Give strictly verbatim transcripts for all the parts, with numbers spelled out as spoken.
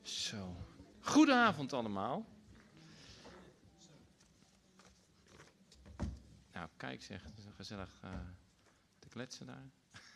Zo. Goedenavond allemaal. Nou, kijk zeg, het is een gezellig uh, te kletsen daar.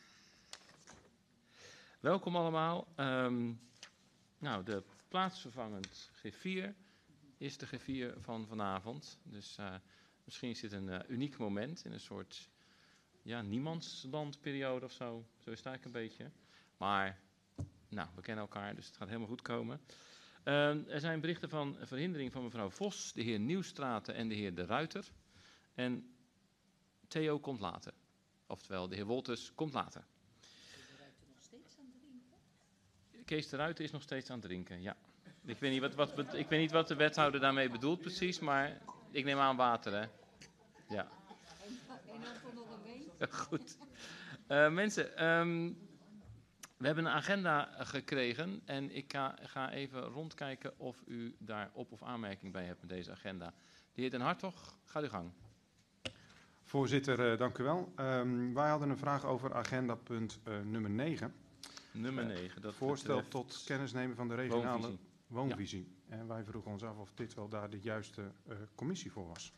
Welkom allemaal. Um, nou, de plaatsvervangend G vier is de G vier van vanavond. Dus uh, misschien is dit een uh, uniek moment in een soort ja, niemandslandperiode of zo. Zo is het eigenlijk een beetje. Maar, nou, we kennen elkaar, dus het gaat helemaal goed komen. Uh, er zijn berichten van verhindering van mevrouw Vos, de heer Nieuwstraten en de heer De Ruiter. En Theo komt later. Oftewel, de heer Wolters komt later. Is de Ruiter nog steeds aan het drinken? Kees de Ruiter is nog steeds aan het drinken, ja. Ik weet niet wat, wat, ik weet niet wat de wethouder daarmee bedoelt precies, maar ik neem aan water, hè. Ja. En dan voor nog een week? Ja, goed. Uh, mensen, um, we hebben een agenda gekregen en ik ga, ga even rondkijken of u daar op- of aanmerking bij hebt met deze agenda. De heer Den Hartog, ga uw gang. Voorzitter, uh, dank u wel. Um, wij hadden een vraag over agendapunt uh, nummer negen. Nummer negen. Dat Voorstel betreft tot kennisnemen van de regionale woonvisie. woonvisie. Ja. En wij vroegen ons af of dit wel daar de juiste uh, commissie voor was.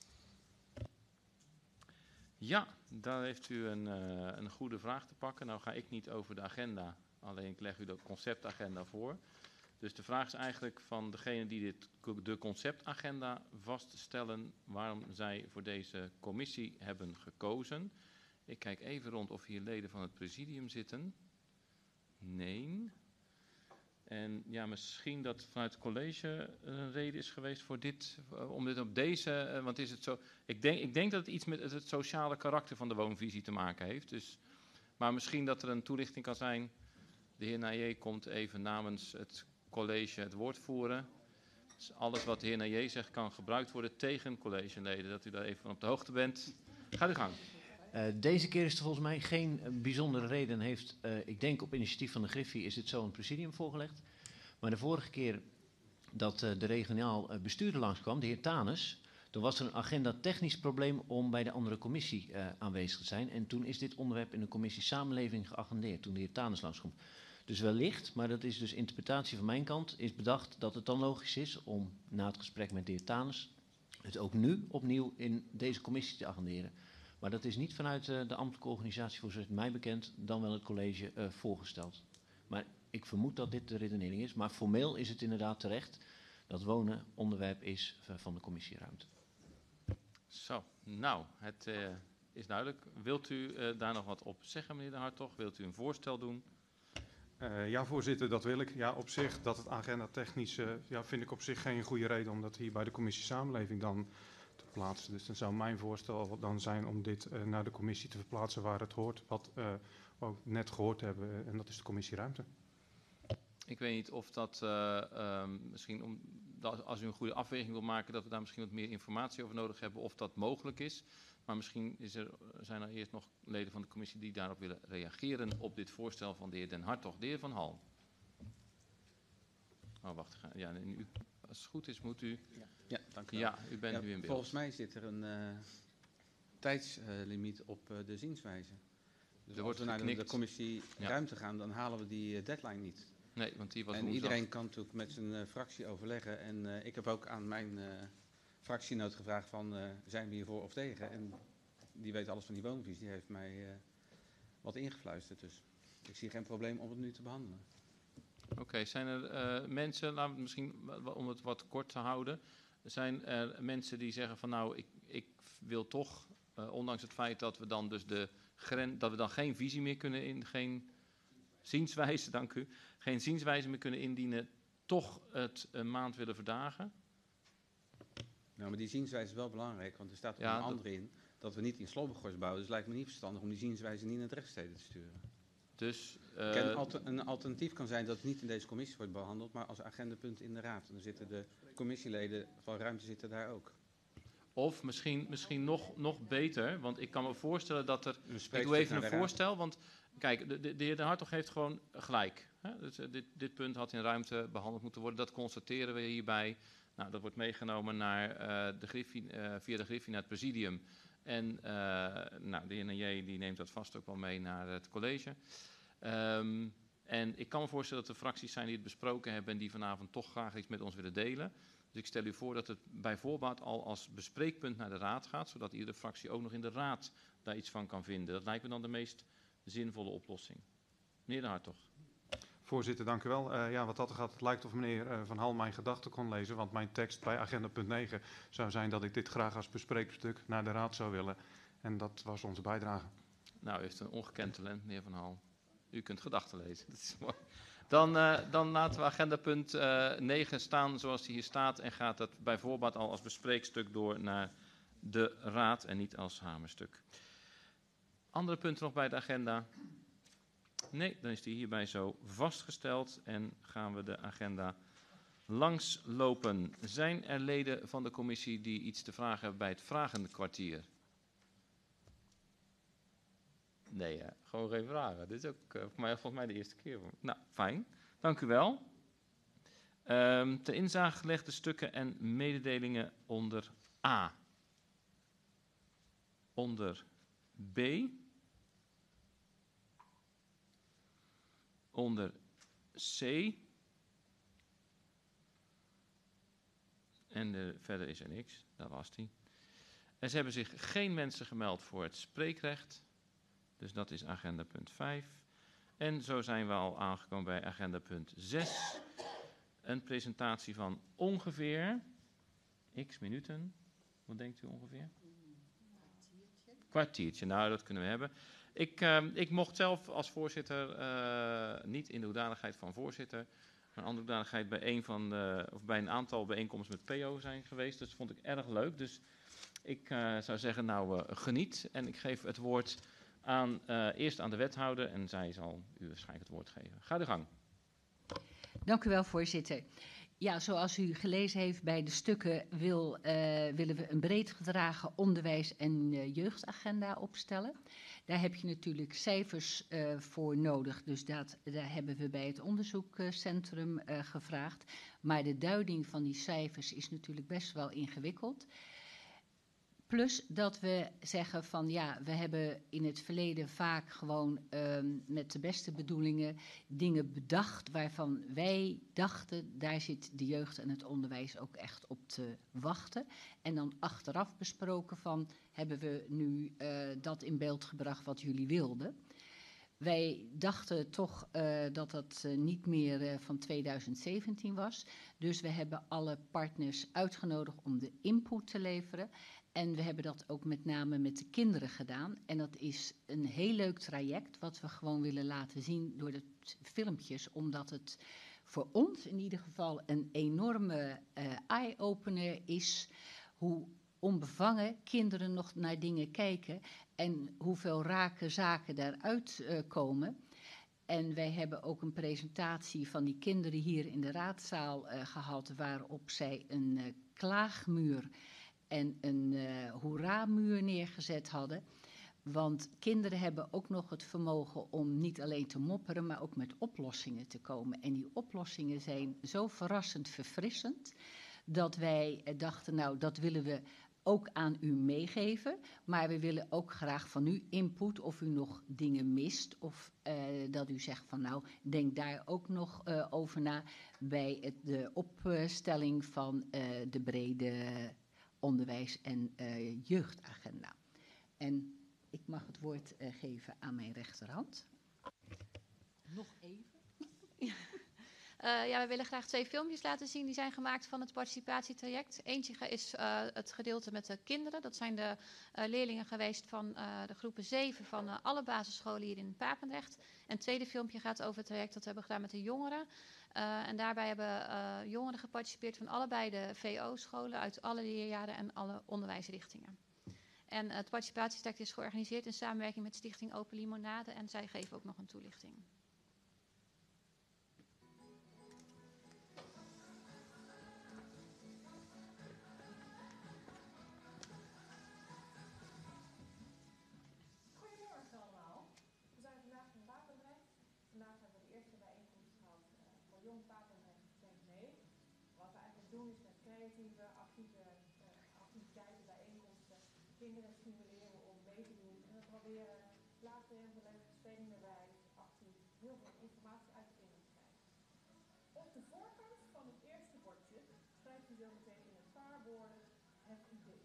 Ja, daar heeft u een, uh, een goede vraag te pakken. Nou ga ik niet over de agenda, alleen ik leg u de conceptagenda voor. Dus de vraag is eigenlijk van degene die dit, de conceptagenda vaststellen, waarom zij voor deze commissie hebben gekozen. Ik kijk even rond of hier leden van het presidium zitten. Nee. En ja, misschien dat vanuit het college een reden is geweest voor dit, om dit op deze, want is het zo, ik denk, ik denk dat het iets met het sociale karakter van de woonvisie te maken heeft. Dus, maar misschien dat er een toelichting kan zijn. De heer Naillet komt even namens het college het woord voeren. Dus alles wat de heer Naillet zegt kan gebruikt worden tegen collegeleden, dat u daar even van op de hoogte bent. Ga uw gang. Uh, deze keer is er volgens mij geen uh, bijzondere reden. Heeft, uh, ik denk op initiatief van de Griffie is dit zo een presidium voorgelegd. Maar de vorige keer dat uh, de regionaal uh, bestuurder langskwam, de heer Tanus, toen was er een agenda technisch probleem om bij de andere commissie uh, aanwezig te zijn. En toen is dit onderwerp in de commissie Samenleving geagendeerd, toen de heer Tanus langskwam. Dus wellicht, maar dat is dus interpretatie van mijn kant, is bedacht dat het dan logisch is om na het gesprek met de heer Tanus het ook nu opnieuw in deze commissie te agenderen. Maar dat is niet vanuit uh, de ambtelijke organisatie, voor zover het mij bekend, dan wel het college uh, voorgesteld. Maar ik vermoed dat dit de redenering is. Maar formeel is het inderdaad terecht dat wonen onderwerp is van de commissieruimte. Zo, nou, het uh, is duidelijk. Wilt u uh, daar nog wat op zeggen, meneer De Hartog? Wilt u een voorstel doen? Uh, ja, voorzitter, dat wil ik. Ja, op zich, dat het agenda technisch, uh, ja, vind ik op zich geen goede reden om dat hier bij de commissie Samenleving dan te plaatsen. Dus dan zou mijn voorstel dan zijn om dit uh, naar de commissie te verplaatsen waar het hoort, wat uh, we ook net gehoord hebben, uh, en dat is de commissie Ruimte. Ik weet niet of dat uh, uh, misschien, om, dat als u een goede afweging wil maken, dat we daar misschien wat meer informatie over nodig hebben of dat mogelijk is. Maar misschien is er, zijn er eerst nog leden van de commissie die daarop willen reageren op dit voorstel van de heer Den Hartog. De heer Van Hal. Oh, wacht. Ja, u, als het goed is, moet u... Ja, ja dank u wel. Ja, u bent ja, nu in beeld. Volgens mij zit er een uh, tijdslimiet op uh, de zienswijze. Dus er als we naar de, de commissie ja. Ruimte gaan, dan halen we die uh, deadline niet. Nee, want die was En woensdag. iedereen kan natuurlijk met zijn uh, fractie overleggen. En uh, ik heb ook aan mijn uh, fractienoot gevraagd van, uh, zijn we hiervoor of tegen? En die weet alles van die woonvisie, die heeft mij uh, wat ingefluisterd. Dus ik zie geen probleem om het nu te behandelen. Oké, okay, zijn er uh, mensen, laten we misschien om het wat kort te houden, zijn er mensen die zeggen van nou, ik, ik wil toch, uh, ondanks het feit dat we dan dus de gren, dat we dan geen visie meer kunnen in, geen zienswijze, dank u, geen zienswijze meer kunnen indienen, toch het een maand willen verdagen? Nou, maar die zienswijze is wel belangrijk, want er staat er ja, een andere in, dat we niet in Slobbegorst bouwen. Dus het lijkt me niet verstandig om die zienswijze niet naar het rechtssteden te sturen. Dus, uh, Ken, alter, een alternatief kan zijn dat het niet in deze commissie wordt behandeld, maar als agendapunt in de raad. En dan zitten de commissieleden van Ruimte zitten daar ook. Of misschien, misschien nog, nog beter, want ik kan me voorstellen dat er... Ik doe even een voorstel, want kijk, de, de, de heer Den Hartog heeft gewoon gelijk. Hè? Dus, uh, dit, dit punt had in Ruimte behandeld moeten worden, dat constateren we hierbij. Nou, dat wordt meegenomen naar, uh, de Griffie, uh, via de Griffie naar het presidium. En uh, nou, de heer Naillet die neemt dat vast ook wel mee naar het college. Um, En ik kan me voorstellen dat er fracties zijn die het besproken hebben en die vanavond toch graag iets met ons willen delen. Dus ik stel u voor dat het bij voorbaat al als bespreekpunt naar de raad gaat, zodat iedere fractie ook nog in de raad daar iets van kan vinden. Dat lijkt me dan de meest zinvolle oplossing. Meneer De Hartog. Voorzitter, dank u wel. Uh, ja, wat dat er gaat, het lijkt of meneer uh, Van Hal mijn gedachten kon lezen, want mijn tekst bij agenda punt negen zou zijn dat ik dit graag als bespreekstuk naar de raad zou willen. En dat was onze bijdrage. Nou, u heeft een ongekend talent, meneer Van Hal. U kunt gedachten lezen, dat is mooi. Dan, uh, dan laten we agenda punt uh, negen staan zoals die hier staat en gaat dat bij voorbaat al als bespreekstuk door naar de raad en niet als hamerstuk. Andere punten nog bij de agenda? Nee, dan is die hierbij zo vastgesteld en gaan we de agenda langslopen. Zijn er leden van de commissie die iets te vragen hebben bij het vragende kwartier? Nee, hè? Gewoon geen vragen. Dit is ook uh, voor mij, volgens mij de eerste keer. Nou, fijn. Dank u wel. Um, ter inzage gelegde stukken en mededelingen onder A. Onder B. Onder C. En de, verder is er niks. Dat was die. En ze hebben zich geen mensen gemeld voor het spreekrecht. Dus dat is agenda punt vijf. En zo zijn we al aangekomen bij agenda punt zes. Een presentatie van ongeveer x minuten. Wat denkt u ongeveer? Kwartiertje. Kwartiertje, nou dat kunnen we hebben. Ik, uh, ik mocht zelf als voorzitter, uh, niet in de hoedanigheid van voorzitter, maar in andere hoedanigheid bij een, van de, of bij een aantal bijeenkomsten met P O zijn geweest. Dus dat vond ik erg leuk. Dus ik uh, zou zeggen, nou uh, geniet. En ik geef het woord aan, uh, eerst aan de wethouder en zij zal u waarschijnlijk het woord geven. Ga de gang. Dank u wel, voorzitter. Ja, zoals u gelezen heeft bij de stukken wil, uh, willen we een breed gedragen onderwijs- en uh, jeugdagenda opstellen. Daar heb je natuurlijk cijfers uh, voor nodig, dus dat, daar hebben we bij het onderzoekcentrum uh, gevraagd. Maar de duiding van die cijfers is natuurlijk best wel ingewikkeld. Plus dat we zeggen van ja, we hebben in het verleden vaak gewoon um, met de beste bedoelingen dingen bedacht waarvan wij dachten, daar zit de jeugd en het onderwijs ook echt op te wachten. En dan achteraf besproken van, hebben we nu uh, dat in beeld gebracht wat jullie wilden. Wij dachten toch uh, dat dat uh, niet meer uh, van tweeduizend zeventien was. Dus we hebben alle partners uitgenodigd om de input te leveren. En we hebben dat ook met name met de kinderen gedaan. En dat is een heel leuk traject wat we gewoon willen laten zien door de filmpjes. Omdat het voor ons in ieder geval een enorme uh, eye-opener is hoe onbevangen kinderen nog naar dingen kijken en hoeveel rake zaken daaruit uh, komen. En wij hebben ook een presentatie van die kinderen hier in de raadzaal uh, gehad, waarop zij een uh, klaagmuur en een uh, hoera-muur neergezet hadden. Want kinderen hebben ook nog het vermogen om niet alleen te mopperen, maar ook met oplossingen te komen. En die oplossingen zijn zo verrassend verfrissend, dat wij uh, dachten, nou, dat willen we ook aan u meegeven, maar we willen ook graag van u input of u nog dingen mist of uh, dat u zegt van nou, denk daar ook nog uh, over na bij het, de opstelling van uh, de brede onderwijs- en uh, jeugdagenda. En ik mag het woord uh, geven aan mijn rechterhand. Nog even. Ja. Uh, ja, we willen graag twee filmpjes laten zien die zijn gemaakt van het participatietraject. Eentje is uh, het gedeelte met de kinderen. Dat zijn de uh, leerlingen geweest van uh, de groepen zeven van uh, alle basisscholen hier in Papendrecht. En het tweede filmpje gaat over het traject dat we hebben gedaan met de jongeren. Uh, en daarbij hebben uh, jongeren geparticipeerd van allebei de V O-scholen uit alle leerjaren en alle onderwijsrichtingen. En uh, het participatietraject is georganiseerd in samenwerking met Stichting Open Limonade en zij geven ook nog een toelichting. Creatieve actieve, uh, activiteiten, bijeenkomsten, kinderen stimuleren om mee te doen. En we proberen plaatsen, leuke spelingen erbij, actief, heel veel informatie uit de voorkant van het eerste bordje schrijft u zo meteen in een paar woorden het idee.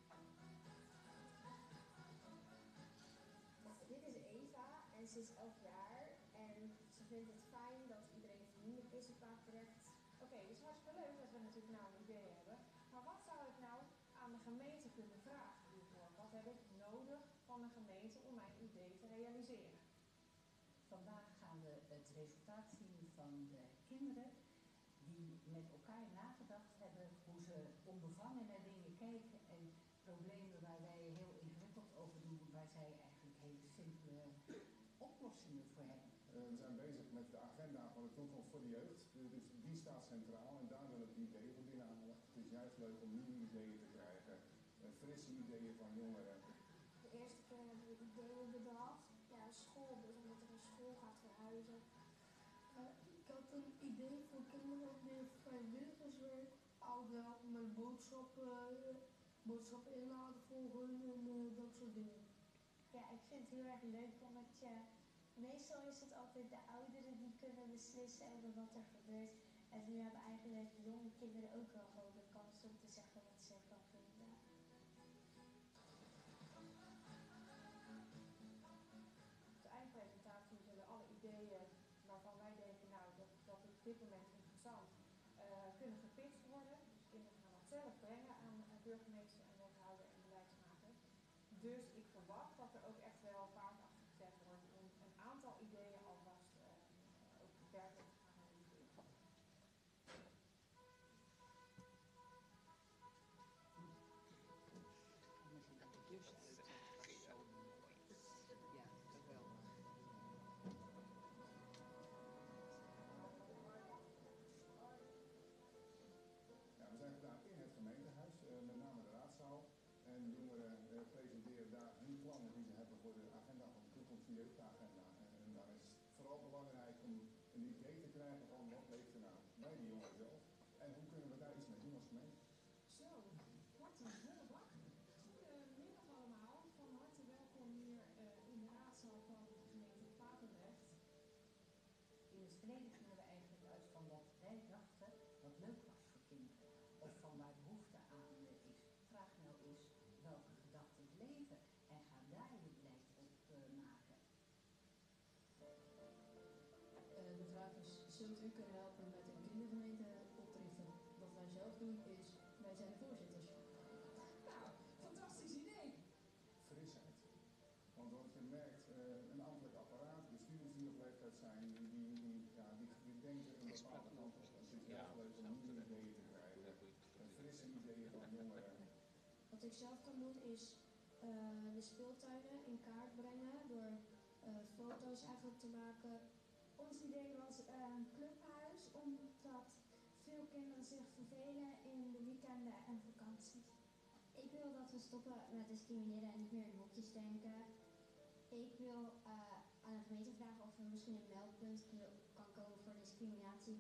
Dit is Eva en ze is elf jaar en ze vindt het fijn dat iedereen vriendelijk is op haar terecht. Oké, okay, het is hartstikke leuk dat we natuurlijk nou een idee hebben. Maar wat zou ik nou aan de gemeente kunnen vragen hiervoor? Wat heb ik nodig van de gemeente om mijn idee te realiseren? Vandaag gaan we het resultaat zien van de kinderen die met elkaar nagedacht hebben hoe ze onbevangen naar dingen kijken en problemen waar wij heel ingewikkeld over doen, waar zij eigenlijk hele simpele oplossingen voor hebben. Uh, we zijn bezig met de agenda van de toekomst voor de jeugd. Dus die staat centraal en daar willen we ideeën voor binnenhalen. Het is juist leuk om nieuwe ideeën te krijgen, uh, frisse ideeën van jongeren. De eerste keer hebben we ideeën bedacht. Ja, school, dus omdat er een school gaat verhuizen. Uh, ik had een idee voor kinderen meer vrijwilligerswerk. Al wel met boodschappen, uh, boodschappen inladen volgen en uh, dat soort dingen. Ja, ik vind het heel erg leuk omdat je... Meestal is het altijd de ouderen die kunnen beslissen over wat er gebeurt. En nu hebben eigenlijk jonge kinderen ook wel gewoon de kans om te zeggen wat ze ervan vinden. Op de eindpresentatie zullen alle ideeën waarvan wij denken, nou, dat, dat is op dit moment interessant, uh, kunnen gepitcht worden. Dus kinderen gaan dat zelf brengen aan uh, burgemeester en wethouder en beleidsmaker. Dus ik verwacht dat er ook echt wel vaart achter gezet wordt om een aantal ideeën alvast uh, ook daadwerkelijk te gaan realiseren. Ja, we zijn vandaag in het gemeentehuis, uh, met name de raadzaal. En de jongeren uh, presenteren daar hun plannen die ze hebben voor de agenda van de toekomst, de jeugdagenda. En, en dan is het vooral belangrijk om een idee te krijgen van wat leeft er nou bij die jongeren zelf. En hoe kunnen we daar iets mee doen als gemeente. Zo, wat een volle bak. Goedemiddag allemaal, van harte welkom hier uh, in de raadzaal van de gemeente Papendrecht. In het verleden gingen we eigenlijk uit van wat wij dachten wat leuk was voor kinderen. Of van waar behoefte aan uh, is. Vraag nou eens welke gedachten leven en ga daar je beleid op uh, maken. Uh, de vraag is, zult u kunnen helpen met een kindergemeente op te richten? Wat wij zelf doen is, wij zijn de voorzitters. Nou, fantastisch idee. Frisheid. Want wat je merkt, uh, een ambtelijk apparaat, bestuurders die op leeftijd zijn, die, die, die, ja, die, die denken een bepaalde kant op. Het is heel leuk om nieuwe ideeën te krijgen, uh, frisse ideeën van jongeren. Wat ik zelf kan doen is uh, de speeltuinen in kaart brengen door uh, foto's eigenlijk te maken. Ons idee was uh, een clubhuis, omdat veel kinderen zich vervelen in de weekenden en vakanties. Ik wil dat we stoppen met discrimineren en niet meer in hokjes denken. Ik wil uh, aan de gemeente vragen of er misschien een meldpunt kan komen voor discriminatie.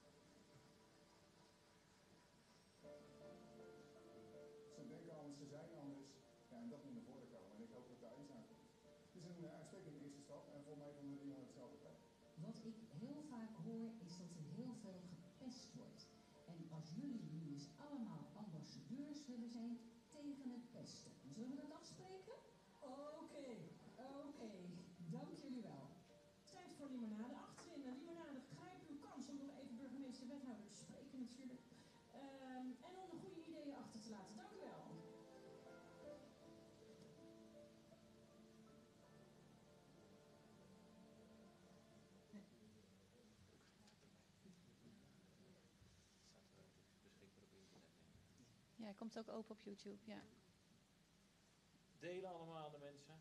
Ze denken anders, ze zijn anders, ja, en dat moet naar voren komen. En ik hoop dat daar iets aan komt. Het is een uh, uitstekende eerste stap en voor mij van de jongeren hetzelfde plek. Wat ik heel vaak hoor is dat er heel veel gepest wordt. En als jullie nu eens allemaal ambassadeurs willen zijn tegen het pesten, zullen we dat afspreken? Oké, okay, oké. Okay. Dank jullie wel. Tijd voor limonade. Achterin de limonade. Grijp uw kans om nog even burgemeester wethouder te spreken natuurlijk. Um, en om de goede ideeën achter te laten. Dank u wel. Ja, hij komt ook open op YouTube, ja. Delen allemaal de mensen.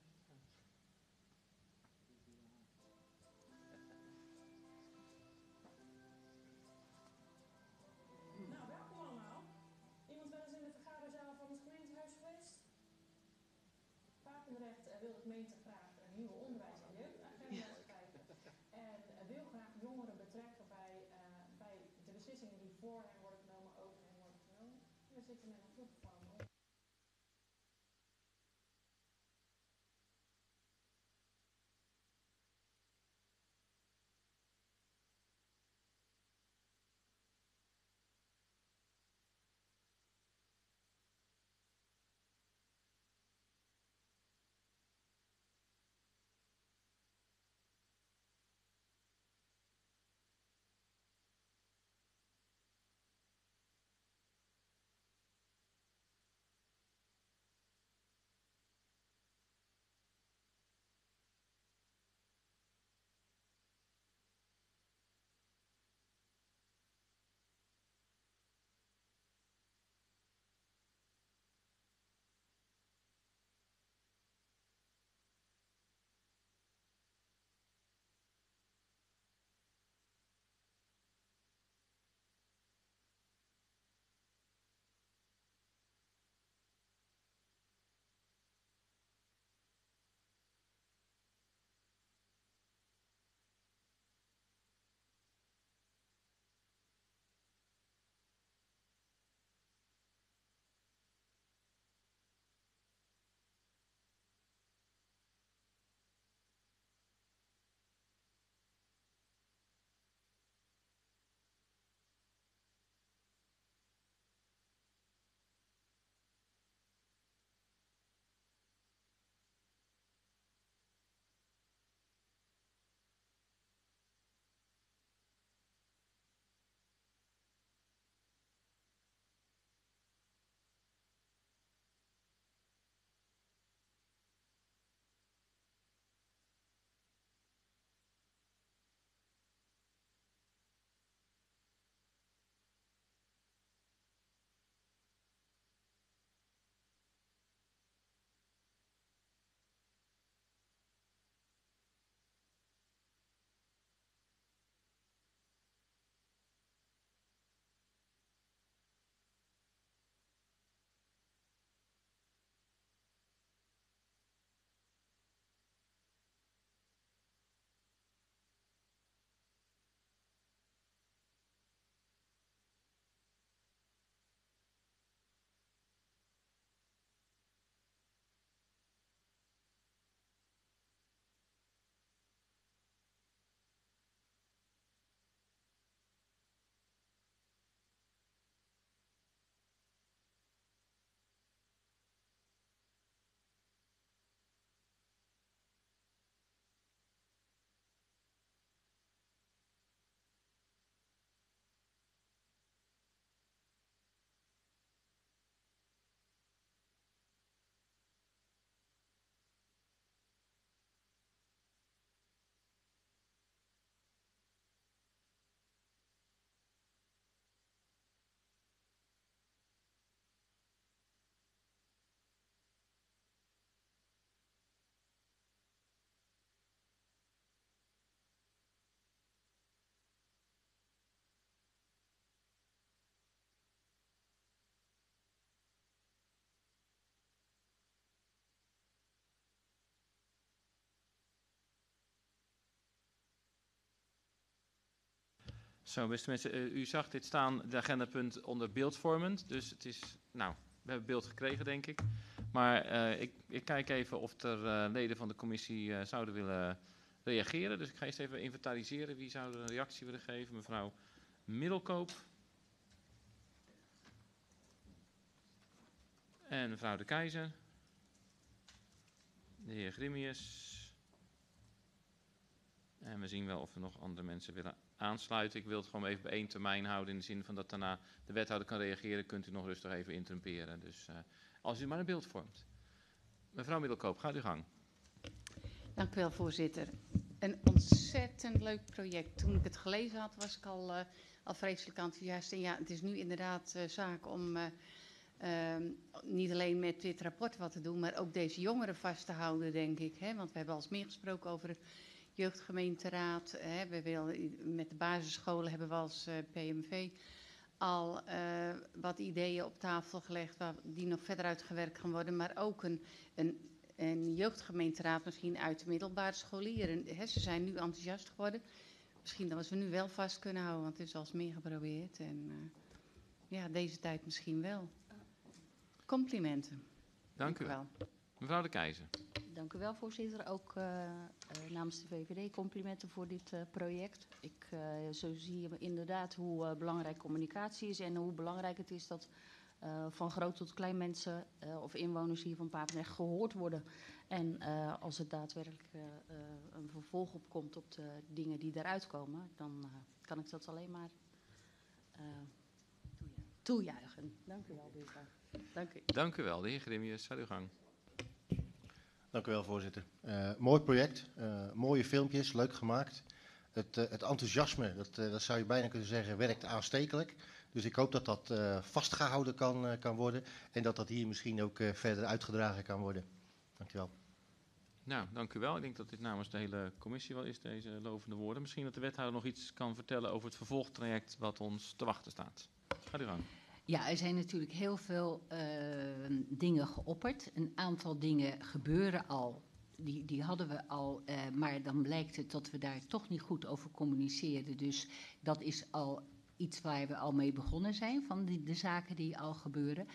Nou, welkom allemaal. Iemand wel eens in de vergaderzaal van het gemeentehuis geweest? Papendrecht uh, wil de gemeente graag een nieuwe onderwijs- en jeugdagenda schrijven. En uh, wil graag jongeren betrekken bij, uh, bij de beslissingen die voor hen worden genomen, over hen worden genomen. We zitten met een groep van Zo, beste mensen, uh, u zag dit staan, de agendapunt onder beeldvormend. Dus het is, nou, we hebben beeld gekregen, denk ik. Maar uh, ik, ik kijk even of er uh, leden van de commissie uh, zouden willen reageren. Dus ik ga eerst even inventariseren. Wie zou er een reactie willen geven? Mevrouw Middelkoop. En mevrouw De Keizer. De heer Grimius. En we zien wel of er nog andere mensen willen aansluiten. Ik wil het gewoon even bij één termijn houden in de zin van dat daarna de wethouder kan reageren. Kunt u nog rustig even interrumperen. Dus uh, als u maar een beeld vormt. Mevrouw Middelkoop, gaat uw gang. Dank u wel, voorzitter. Een ontzettend leuk project. Toen ik het gelezen had, was ik al, uh, al vreselijk enthousiast. En ja, het is nu inderdaad uh, zaak om uh, uh, niet alleen met dit rapport wat te doen, maar ook deze jongeren vast te houden, denk ik. Hè? Want we hebben al eens meer gesproken over jeugdgemeenteraad. Hè? We willen, met de basisscholen hebben we als uh, P M V al uh, wat ideeën op tafel gelegd waar, die nog verder uitgewerkt gaan worden. Maar ook een, een, een jeugdgemeenteraad misschien uit de middelbare scholieren. Hè? Ze zijn nu enthousiast geworden. Misschien dat we ze nu wel vast kunnen houden, want het is al eens meer geprobeerd. En uh, ja, deze tijd misschien wel. Complimenten. Dank, Dank u wel. Mevrouw De Keizer. Dank u wel, voorzitter. Ook uh, uh, namens de V V D complimenten voor dit uh, project. Ik, uh, zo zie je inderdaad hoe uh, belangrijk communicatie is en hoe belangrijk het is dat uh, van groot tot klein mensen uh, of inwoners hier van Papendrecht gehoord worden. En uh, als er daadwerkelijk uh, uh, een vervolg op komt op de dingen die eruit komen, dan uh, kan ik dat alleen maar uh, toejuichen. Dank u wel, Birka. Dank u. Dank u wel, de heer Grimius. Ga uw gang. Dank u wel, voorzitter. Uh, mooi project, uh, mooie filmpjes, leuk gemaakt. Het, uh, het enthousiasme, dat, uh, dat zou je bijna kunnen zeggen, werkt aanstekelijk. Dus ik hoop dat dat uh, vastgehouden kan, uh, kan worden en dat dat hier misschien ook uh, verder uitgedragen kan worden. Dank u wel. Nou, dank u wel. Ik denk dat dit namens de hele commissie wel is, deze lovende woorden. Misschien dat de wethouder nog iets kan vertellen over het vervolgtraject wat ons te wachten staat. Ga u gang. Ja, er zijn natuurlijk heel veel uh, dingen geopperd. Een aantal dingen gebeuren al. Die, die hadden we al, uh, maar dan blijkt het dat we daar toch niet goed over communiceerden. Dus dat is al iets waar we al mee begonnen zijn, van die, de zaken die al gebeuren.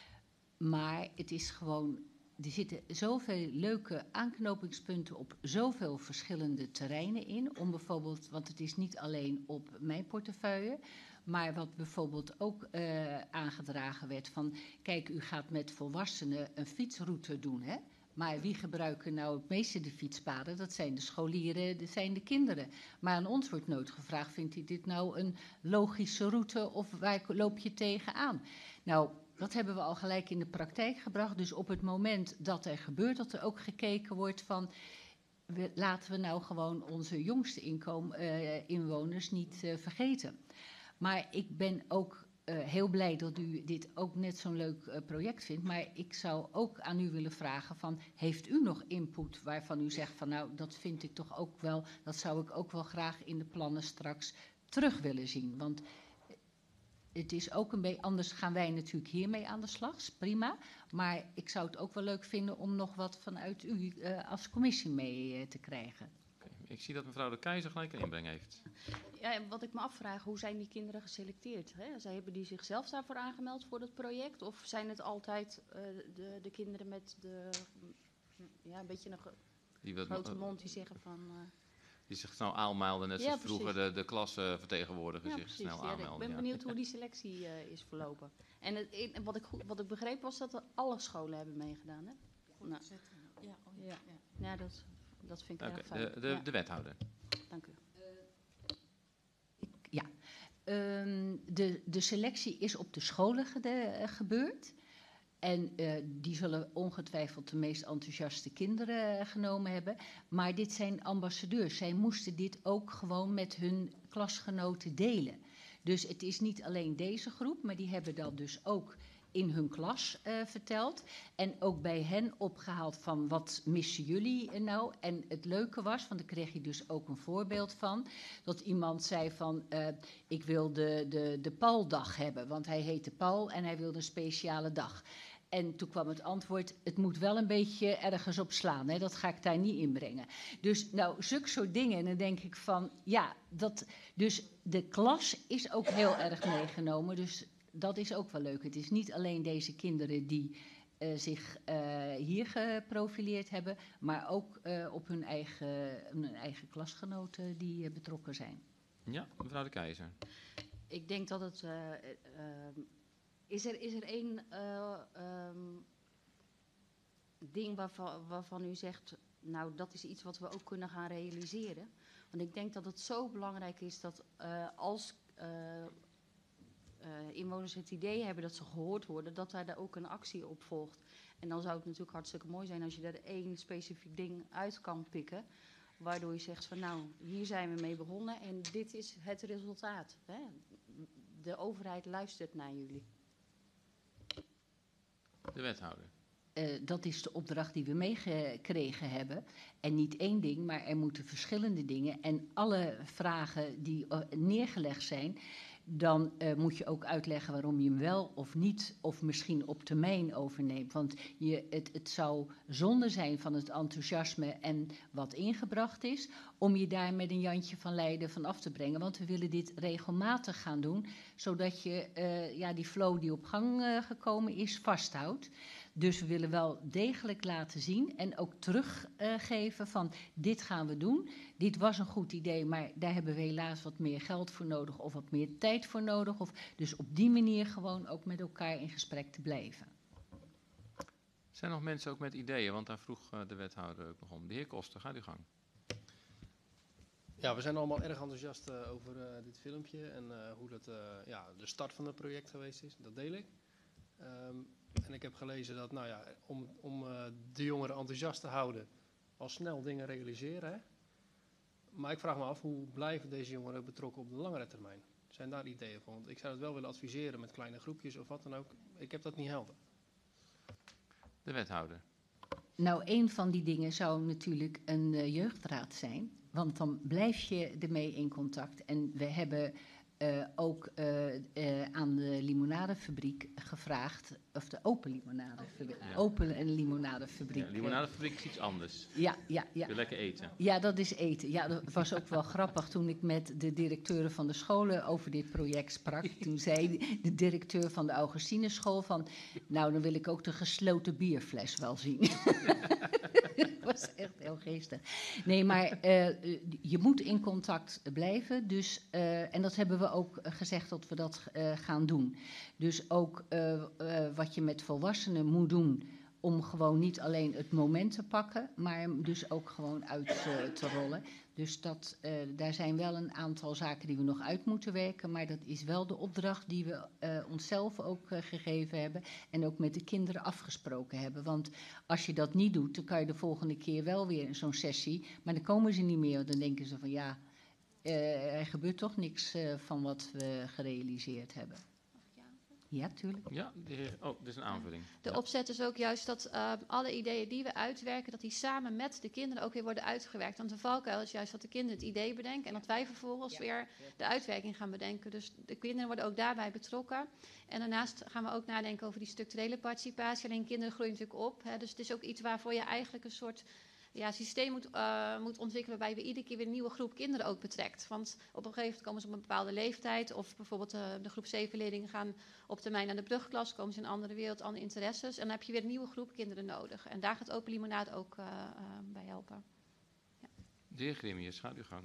Maar het is gewoon, er zitten zoveel leuke aanknopingspunten op zoveel verschillende terreinen in. Om bijvoorbeeld, want het is niet alleen op mijn portefeuille, maar wat bijvoorbeeld ook uh, aangedragen werd van, kijk, u gaat met volwassenen een fietsroute doen, hè? Maar wie gebruiken nou het meeste de fietspaden? Dat zijn de scholieren, dat zijn de kinderen. Maar aan ons wordt nooit gevraagd, vindt u dit nou een logische route of waar loop je tegenaan? Nou, dat hebben we al gelijk in de praktijk gebracht. Dus op het moment dat er gebeurt, dat er ook gekeken wordt van, we, laten we nou gewoon onze jongste inkomen, uh, inwoners niet uh, vergeten. Maar ik ben ook uh, heel blij dat u dit ook net zo'n leuk uh, project vindt. Maar ik zou ook aan u willen vragen van, heeft u nog input waarvan u zegt van, nou, dat vind ik toch ook wel, dat zou ik ook wel graag in de plannen straks terug willen zien. Want het is ook een beetje, anders gaan wij natuurlijk hiermee aan de slag, prima. Maar ik zou het ook wel leuk vinden om nog wat vanuit u uh, als commissie mee uh, te krijgen. Ik zie dat mevrouw De Keizer gelijk een inbreng heeft. Ja, wat ik me afvraag, hoe zijn die kinderen geselecteerd? Hè? Zij hebben die zichzelf daarvoor aangemeld voor het project? Of zijn het altijd uh, de, de kinderen met de, ja, een beetje een die wat, grote mond die zeggen van... Uh, die zich snel aanmelden, net ja, zoals precies. vroeger de, de klasvertegenwoordiger ja, zich precies. snel Ja, aanmelden. ik ben ja. benieuwd hoe die selectie uh, is verlopen. En het, wat, ik goed, wat ik begreep was dat er alle scholen hebben meegedaan. Hè? Ja, nou, ja, oh, ja. ja. ja dat, dat vind ik okay, erg fijn. De, de, ja. de wethouder. Dank u. Ja, um, de, de selectie is op de scholen gede, uh, gebeurd. En uh, die zullen ongetwijfeld de meest enthousiaste kinderen uh, genomen hebben. Maar dit zijn ambassadeurs. Zij moesten dit ook gewoon met hun klasgenoten delen. Dus het is niet alleen deze groep, maar die hebben dat dus ook in hun klas uh, verteld. En ook bij hen opgehaald van, wat missen jullie nou? En het leuke was, want daar kreeg je dus ook een voorbeeld van, dat iemand zei van, uh, ik wil de, de, de Pauldag hebben, want hij heette Paul en hij wilde een speciale dag. En toen kwam het antwoord, het moet wel een beetje ergens op slaan. Hè? Dat ga ik daar niet inbrengen. Dus nou, zulke soort dingen. En dan denk ik van, ja, dat, dus de klas is ook heel erg meegenomen. Dus dat is ook wel leuk. Het is niet alleen deze kinderen die uh, zich uh, hier geprofileerd hebben, maar ook uh, op hun eigen, hun eigen klasgenoten die uh, betrokken zijn. Ja, mevrouw de Keizer. Ik denk dat het... Uh, uh, is er, is er één uh, um, ding waarvan, waarvan u zegt, nou dat is iets wat we ook kunnen gaan realiseren? Want ik denk dat het zo belangrijk is dat uh, als uh, uh, inwoners het idee hebben dat ze gehoord worden, dat daar, daar ook een actie op volgt. En dan zou het natuurlijk hartstikke mooi zijn als je er één specifiek ding uit kan pikken, waardoor je zegt van nou, hier zijn we mee begonnen en dit is het resultaat. Hè? De overheid luistert naar jullie. De wethouder. Uh, dat is de opdracht die we meegekregen hebben. En niet één ding, maar er moeten verschillende dingen. En alle vragen die uh, neergelegd zijn, dan uh, moet je ook uitleggen waarom je hem wel of niet, of misschien op termijn overneemt. Want je, het, het zou zonde zijn van het enthousiasme en wat ingebracht is, om je daar met een Jantje van Leiden van af te brengen. Want we willen dit regelmatig gaan doen, zodat je uh, ja, die flow die op gang uh, gekomen is, vasthoudt. Dus we willen wel degelijk laten zien en ook teruggeven uh, van dit gaan we doen. Dit was een goed idee, maar daar hebben we helaas wat meer geld voor nodig of wat meer tijd voor nodig. Of, dus op die manier gewoon ook met elkaar in gesprek te blijven. Zijn er nog mensen ook met ideeën? Want daar vroeg uh, de wethouder ook nog om. De heer Koster, gaat uw gang. Ja, we zijn allemaal erg enthousiast uh, over uh, dit filmpje en uh, hoe dat, uh, ja, de start van het project geweest is. Dat deel ik. Um, en ik heb gelezen dat, nou ja, om, om uh, de jongeren enthousiast te houden, al snel dingen realiseren. Hè? Maar ik vraag me af, hoe blijven deze jongeren betrokken op de langere termijn? Zijn daar ideeën voor? Want ik zou het wel willen adviseren met kleine groepjes of wat dan ook. Ik heb dat niet helder. De wethouder. Nou, een van die dingen zou natuurlijk een uh, jeugdraad zijn. Want dan blijf je ermee in contact. En we hebben uh, ook uh, uh, aan de limonadefabriek gevraagd, of de open limonadefabriek. Ja. Open limonadefabriek. Ja, limonadefabriek is iets anders. Ja, ja, ja. Je lekker eten. Ja, dat is eten. Ja, dat was ook wel grappig toen ik met de directeuren van de scholen over dit project sprak. Toen zei de directeur van de Augustinusschool van, nou, dan wil ik ook de gesloten bierfles wel zien. Dat was echt heel geestig. Nee, maar uh, je moet in contact blijven. Dus, uh, en dat hebben we ook gezegd dat we dat uh, gaan doen. Dus ook uh, uh, wat je met volwassenen moet doen, om gewoon niet alleen het moment te pakken, maar dus ook gewoon uit uh, te rollen. Dus dat, uh, daar zijn wel een aantal zaken die we nog uit moeten werken, maar dat is wel de opdracht die we uh, onszelf ook uh, gegeven hebben en ook met de kinderen afgesproken hebben. Want als je dat niet doet, dan kan je de volgende keer wel weer zo'n sessie, maar dan komen ze niet meer, want dan denken ze van ja, uh, er gebeurt toch niks uh, van wat we gerealiseerd hebben. Ja, tuurlijk. Ja, de heer, oh, dit is een aanvulling. De ja. opzet is ook juist dat uh, alle ideeën die we uitwerken, dat die samen met de kinderen ook weer worden uitgewerkt. Want de valkuil is juist dat de kinderen het idee bedenken en dat wij vervolgens ja. weer de uitwerking gaan bedenken. Dus de kinderen worden ook daarbij betrokken. En daarnaast gaan we ook nadenken over die structurele participatie. Alleen kinderen groeien natuurlijk op. Hè, dus het is ook iets waarvoor je eigenlijk een soort ja, systeem moet, uh, moet ontwikkelen waarbij we iedere keer weer een nieuwe groep kinderen ook betrekt. Want op een gegeven moment komen ze op een bepaalde leeftijd. Of bijvoorbeeld uh, de groep zeven leerlingen gaan op termijn naar de brugklas. Komen ze in een andere wereld, andere interesses. En dan heb je weer een nieuwe groep kinderen nodig. En daar gaat Open Limonade ook uh, uh, bij helpen. Ja. De heer Grimius, gaat uw gang.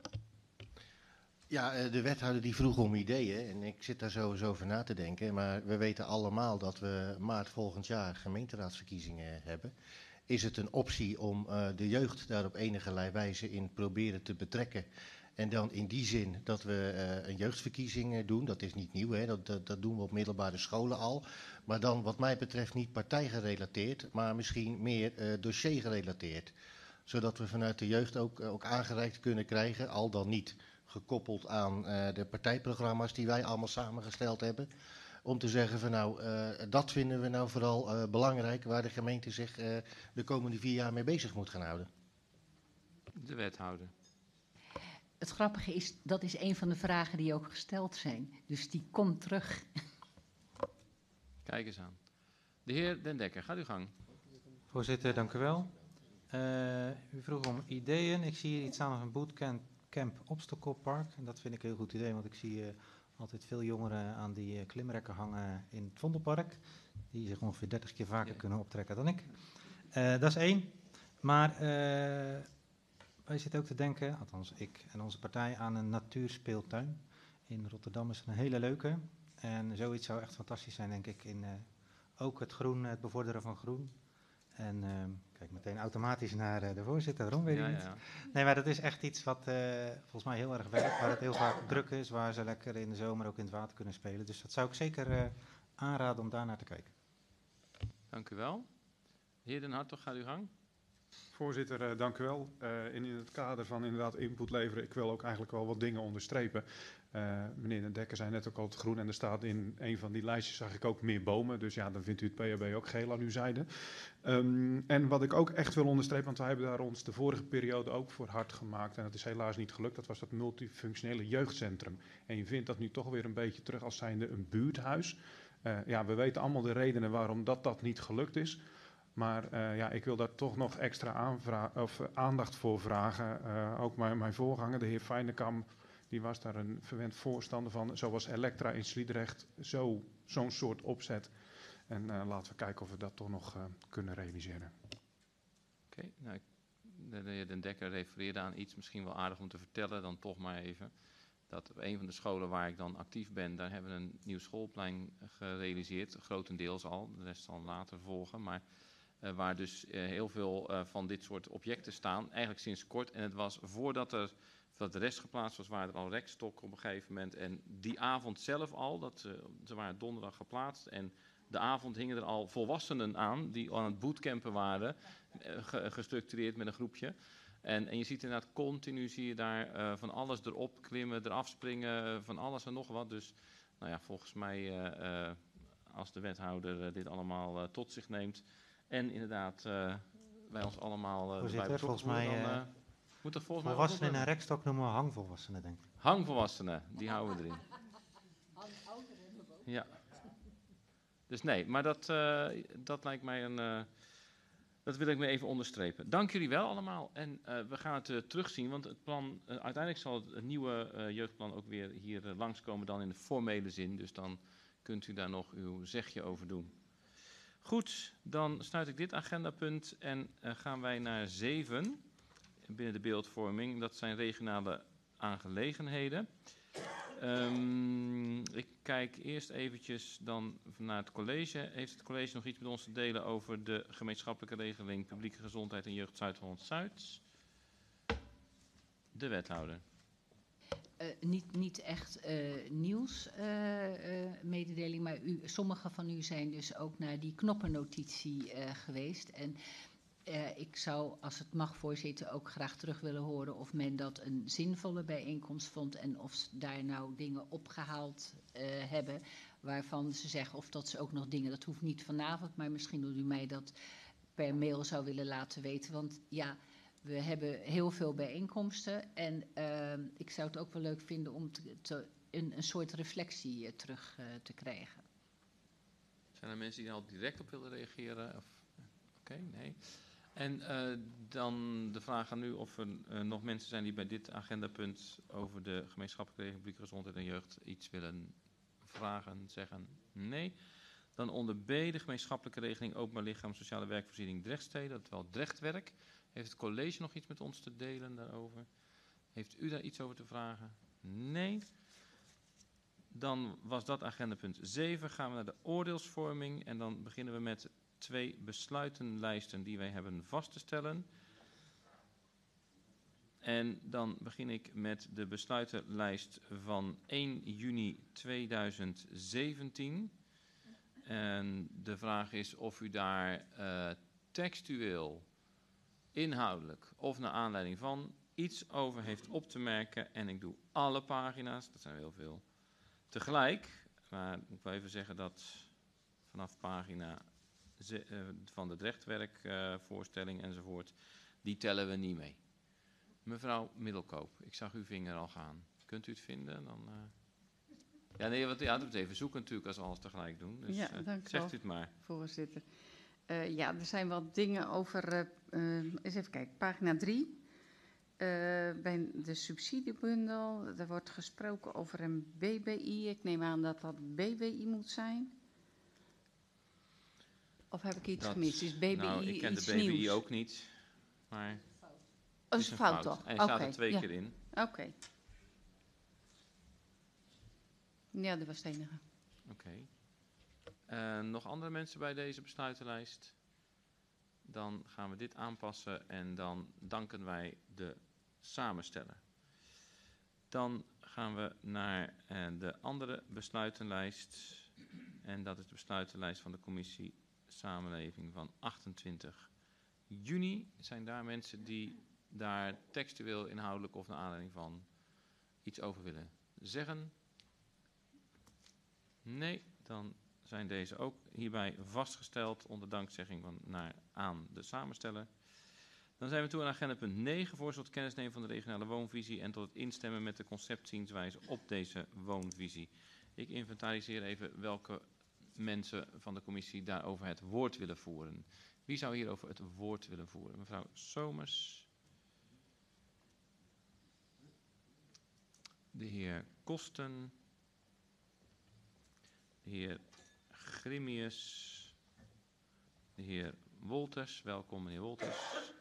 Ja, de wethouder die vroeg om ideeën en ik zit daar sowieso over na te denken. Maar we weten allemaal dat we maart volgend jaar gemeenteraadsverkiezingen hebben. Is het een optie om uh, de jeugd daar op enige wijze in proberen te betrekken? En dan in die zin dat we uh, een jeugdverkiezing doen. Dat is niet nieuw, hè? Dat, dat, dat doen we op middelbare scholen al. Maar dan wat mij betreft niet partijgerelateerd, maar misschien meer uh, dossiergerelateerd. Zodat we vanuit de jeugd ook, ook aangereikt kunnen krijgen, al dan niet gekoppeld aan uh, de partijprogramma's die wij allemaal samengesteld hebben. Om te zeggen van nou, uh, dat vinden we nou vooral uh, belangrijk, waar de gemeente zich uh, de komende vier jaar mee bezig moet gaan houden. De wethouder. Het grappige is, dat is een van de vragen die ook gesteld zijn. Dus die komt terug. Kijk eens aan. De heer Den Dekker, gaat uw gang. Voorzitter, dank u wel. Uh, u vroeg om ideeën. Ik zie hier iets aan als een bootcamp camp Obstakelpark. En dat vind ik een heel goed idee, want ik zie uh, altijd veel jongeren aan die uh, klimrekken hangen in het Vondelpark. Die zich ongeveer dertig keer vaker ja. kunnen optrekken dan ik. Uh, dat is één. Maar uh, wij zitten ook te denken, althans ik en onze partij, aan een natuurspeeltuin. In Rotterdam is het een hele leuke. En zoiets zou echt fantastisch zijn, denk ik, in uh, ook het groen, het bevorderen van groen. En uh, kijk meteen automatisch naar uh, de voorzitter, waarom weet ik ja, niet. Ja. Nee, maar dat is echt iets wat uh, volgens mij heel erg werkt, waar het heel vaak druk is, waar ze lekker in de zomer ook in het water kunnen spelen. Dus dat zou ik zeker uh, aanraden om daar naar te kijken. Dank u wel. Heer Den Hartog, gaat uw gang. Voorzitter, uh, dank u wel. Uh, in, in het kader van inderdaad input leveren, ik wil ook eigenlijk wel wat dingen onderstrepen. Uh, meneer Den Dekker zei net ook al het groen en er staat in een van die lijstjes zag ik ook meer bomen. Dus ja, dan vindt u het P H B ook geel aan uw zijde. Um, en wat ik ook echt wil onderstrepen, want wij hebben daar ons de vorige periode ook voor hard gemaakt. En dat is helaas niet gelukt, dat was dat multifunctionele jeugdcentrum. En je vindt dat nu toch weer een beetje terug als zijnde een buurthuis. Uh, ja, we weten allemaal de redenen waarom dat, dat niet gelukt is. Maar uh, ja, ik wil daar toch nog extra aanvra- of, uh, aandacht voor vragen. Uh, ook mijn, mijn voorganger, de heer Fijnekam, die was daar een verwend voorstander van. Zoals Elektra in Sliedrecht, zo, zo'n soort opzet. En uh, laten we kijken of we dat toch nog uh, kunnen realiseren. Oké, okay, nou, de, de heer Den Dekker refereerde aan iets, misschien wel aardig om te vertellen, dan toch maar even. Dat op een van de scholen waar ik dan actief ben, daar hebben we een nieuw schoolplein gerealiseerd. Grotendeels al, de rest zal later volgen. Maar uh, waar dus uh, heel veel uh, van dit soort objecten staan, eigenlijk sinds kort. En het was voordat er dat de rest geplaatst was, waren er al rekstokken op een gegeven moment. En die avond zelf al, dat, uh, ze waren donderdag geplaatst. En de avond hingen er al volwassenen aan, die aan het bootcampen waren, uh, ge- gestructureerd met een groepje. En, en je ziet inderdaad continu, zie je daar uh, van alles erop klimmen, eraf springen, uh, van alles en nog wat. Dus nou ja, volgens mij, uh, uh, als de wethouder uh, dit allemaal uh, tot zich neemt en inderdaad uh, wij ons allemaal uh, erbij betrokken worden, dan uh, moet er volgens mij... Volwassenen in een rekstok noemen we hangvolwassenen, denk ik. Hangvolwassenen, die houden we erin. Ja. Dus nee, maar dat, uh, dat lijkt mij een... Uh, Dat wil ik me even onderstrepen. Dank jullie wel allemaal. En uh, we gaan het uh, terugzien, want het plan, uh, uiteindelijk zal het, het nieuwe uh, jeugdplan ook weer hier uh, langskomen dan in de formele zin. Dus dan kunt u daar nog uw zegje over doen. Goed, dan sluit ik dit agendapunt en uh, gaan wij naar zeven binnen de beeldvorming. Dat zijn regionale aangelegenheden. Um, ik kijk eerst eventjes dan naar het college. Heeft het college nog iets met ons te delen over de gemeenschappelijke regeling publieke gezondheid en jeugd Zuid-Holland-Zuid? De wethouder. Uh, niet, niet echt uh, nieuws, uh, uh, mededeling, maar u, sommige van u zijn dus ook naar die knoppennotitie uh, geweest. En Uh, ik zou, als het mag, voorzitter, ook graag terug willen horen of men dat een zinvolle bijeenkomst vond en of ze daar nou dingen opgehaald uh, hebben waarvan ze zeggen of dat ze ook nog dingen, dat hoeft niet vanavond, maar misschien dat u mij dat per mail zou willen laten weten. Want ja, we hebben heel veel bijeenkomsten en uh, ik zou het ook wel leuk vinden om te, te, een, een soort reflectie uh, terug uh, te krijgen. Zijn er mensen die al direct op willen reageren? Oké, okay, nee. En uh, dan de vraag aan u of er uh, nog mensen zijn die bij dit agendapunt over de gemeenschappelijke regeling publieke gezondheid en jeugd iets willen vragen, zeggen nee. Dan onder B de gemeenschappelijke regeling openbaar lichaam sociale werkvoorziening Drechtsteden, dat wel Drechtwerk. Heeft het college nog iets met ons te delen daarover? Heeft u daar iets over te vragen? Nee. Dan was dat agendapunt zeven. Gaan we naar de oordeelsvorming en dan beginnen we met twee besluitenlijsten die wij hebben vast te stellen. En dan begin ik met de besluitenlijst van één juni tweeduizend zeventien. En de vraag is of u daar uh, textueel, inhoudelijk of naar aanleiding van iets over heeft op te merken. En ik doe alle pagina's, dat zijn heel veel, tegelijk. Maar ik moet wel even zeggen dat vanaf pagina ze, uh, van de Drechtwerkvoorstelling uh, enzovoort, die tellen we niet mee. Mevrouw Middelkoop, ik zag uw vinger al gaan. Kunt u het vinden? Dan, uh... Ja, nee, want ja, dat moet even zoeken natuurlijk als we alles tegelijk doen. Dus Ja, uh, dank u zegt wel, u het maar. voorzitter. Uh, ja, er zijn wat dingen over, uh, uh, eens even kijken, pagina drie. Uh, bij de subsidiebundel, er wordt gesproken over een B B I. Ik neem aan dat dat B B I moet zijn. Of heb ik iets dat, gemist? Is B B I nou, ik ken de B B I nieuws? ook niet, maar Dat is is een fout, fout. toch? Hij staat Okay, er twee ja. keer in. Oké. Okay. Ja, dat was het enige. Oké. Okay. Uh, nog andere mensen bij deze besluitenlijst? Dan gaan we dit aanpassen en dan danken wij de samensteller. Dan gaan we naar uh, de andere besluitenlijst. En dat is de besluitenlijst van de commissie Samenleving van achtentwintig juni. Zijn daar mensen die daar textueel, inhoudelijk of naar aanleiding van iets over willen zeggen? Nee, dan zijn deze ook hierbij vastgesteld onder dankzegging van naar aan de samensteller. Dan zijn we toe aan agenda punt negen, voorstel tot kennisnemen van de regionale woonvisie en tot het instemmen met de conceptzienswijze op deze woonvisie. Ik inventariseer even welke mensen van de commissie daarover het woord willen voeren. Wie zou hierover het woord willen voeren? Mevrouw Somers. De heer Kosten. De heer Grimius. De heer Wolters. Welkom, meneer Wolters.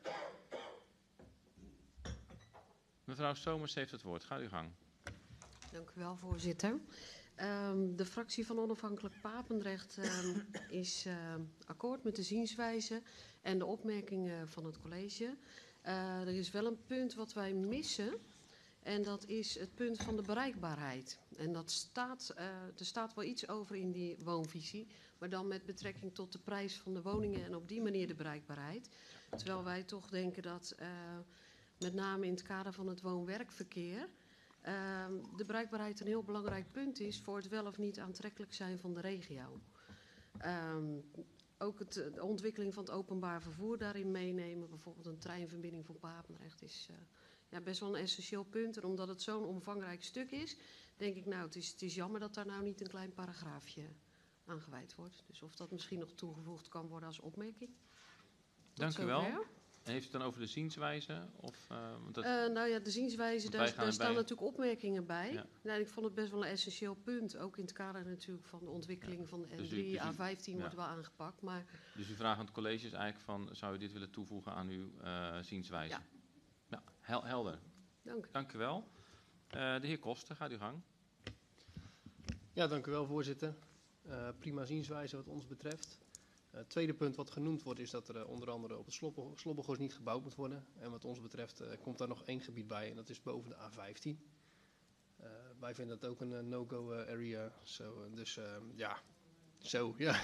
Mevrouw Somers heeft het woord. Ga uw gang. Dank u wel, voorzitter. Um, de fractie van Onafhankelijk Papendrecht um, is uh, akkoord met de zienswijze en de opmerkingen van het college. Uh, er is wel een punt wat wij missen en dat is het punt van de bereikbaarheid. En dat staat, uh, er staat wel iets over in die woonvisie, maar dan met betrekking tot de prijs van de woningen en op die manier de bereikbaarheid. Terwijl wij toch denken dat uh, met name in het kader van het woon-werkverkeer Uh, de bereikbaarheid een heel belangrijk punt is voor het wel of niet aantrekkelijk zijn van de regio. Um, ook het, de ontwikkeling van het openbaar vervoer daarin meenemen, bijvoorbeeld een treinverbinding voor Papendrecht, is uh, ja, best wel een essentieel punt. En omdat het zo'n omvangrijk stuk is, denk ik, nou, het is, het is jammer dat daar nou niet een klein paragraafje aan gewijd wordt. Dus of dat misschien nog toegevoegd kan worden als opmerking. Tot Dank u zover. wel. En heeft u het dan over de zienswijze? Of, uh, want dat, uh, nou ja, de zienswijze, daar, daar staan natuurlijk opmerkingen bij. Ja. Nou, ik vond het best wel een essentieel punt. Ook in het kader natuurlijk van de ontwikkeling ja. van de N drie, dus u, dus A vijftien ja. wordt wel aangepakt. Maar dus uw vraag aan het college is eigenlijk van, zou u dit willen toevoegen aan uw uh, zienswijze? Ja. Ja, hel helder. Dank u. Dank u wel. Uh, de heer Koster, gaat uw gang. Ja, dank u wel, voorzitter. Uh, prima zienswijze wat ons betreft. Het uh, tweede punt wat genoemd wordt is dat er uh, onder andere op het Slobbelgors niet gebouwd moet worden. En wat ons betreft uh, komt daar nog één gebied bij en dat is boven de A vijftien. Uh, wij vinden dat ook een uh, no-go uh, area. So, uh, dus uh, ja, zo, ja.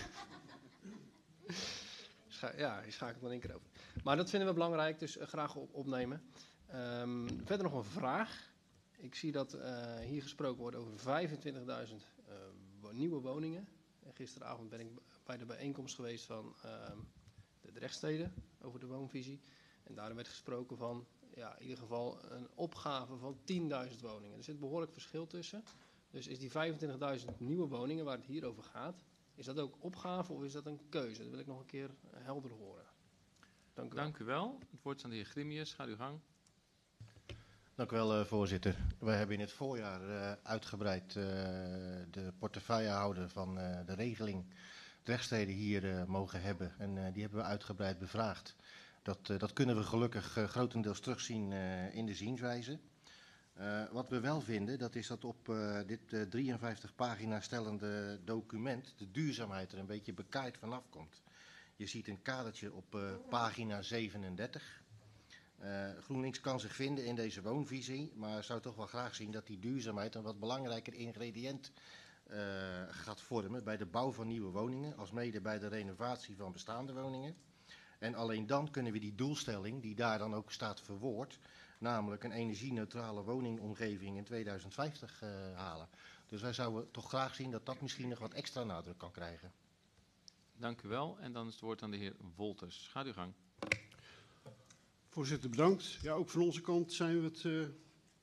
Scha ja, je schakelt dan één keer over. Maar dat vinden we belangrijk, dus uh, graag op opnemen. Um, verder nog een vraag. Ik zie dat uh, hier gesproken wordt over vijfentwintigduizend uh, nieuwe woningen. En gisteravond ben ik bij de bijeenkomst geweest van uh, de Drechtsteden over de woonvisie. En daarin werd gesproken van, ja, in ieder geval een opgave van tienduizend woningen. Er zit behoorlijk verschil tussen. Dus is die vijfentwintigduizend nieuwe woningen waar het hier over gaat, is dat ook opgave of is dat een keuze? Dat wil ik nog een keer helder horen. Dank u wel. Dank u wel. Het woord is aan de heer Grimius. Ga uw gang. Dank u wel, uh, voorzitter. We hebben in het voorjaar uh, uitgebreid uh, de portefeuillehouder van uh, de regeling Drechtsteden hier uh, mogen hebben. En uh, die hebben we uitgebreid bevraagd. Dat, uh, dat kunnen we gelukkig uh, grotendeels terugzien uh, in de zienswijze. Uh, wat we wel vinden, dat is dat op uh, dit uh, drieënvijftig pagina stellende document de duurzaamheid er een beetje bekaaid vanaf komt. Je ziet een kadertje op uh, pagina zevenendertig. Uh, GroenLinks kan zich vinden in deze woonvisie, maar zou toch wel graag zien dat die duurzaamheid een wat belangrijker ingrediënt uh, gaat vormen bij de bouw van nieuwe woningen, alsmede bij de renovatie van bestaande woningen. En alleen dan kunnen we die doelstelling, die daar dan ook staat verwoord, namelijk een energieneutrale woningomgeving in tweeduizend vijftig uh, halen. Dus wij zouden toch graag zien dat dat misschien nog wat extra nadruk kan krijgen. Dank u wel. En dan is het woord aan de heer Wolters. Gaat uw gang. Voorzitter, bedankt. Ja, ook van onze kant zijn we het uh,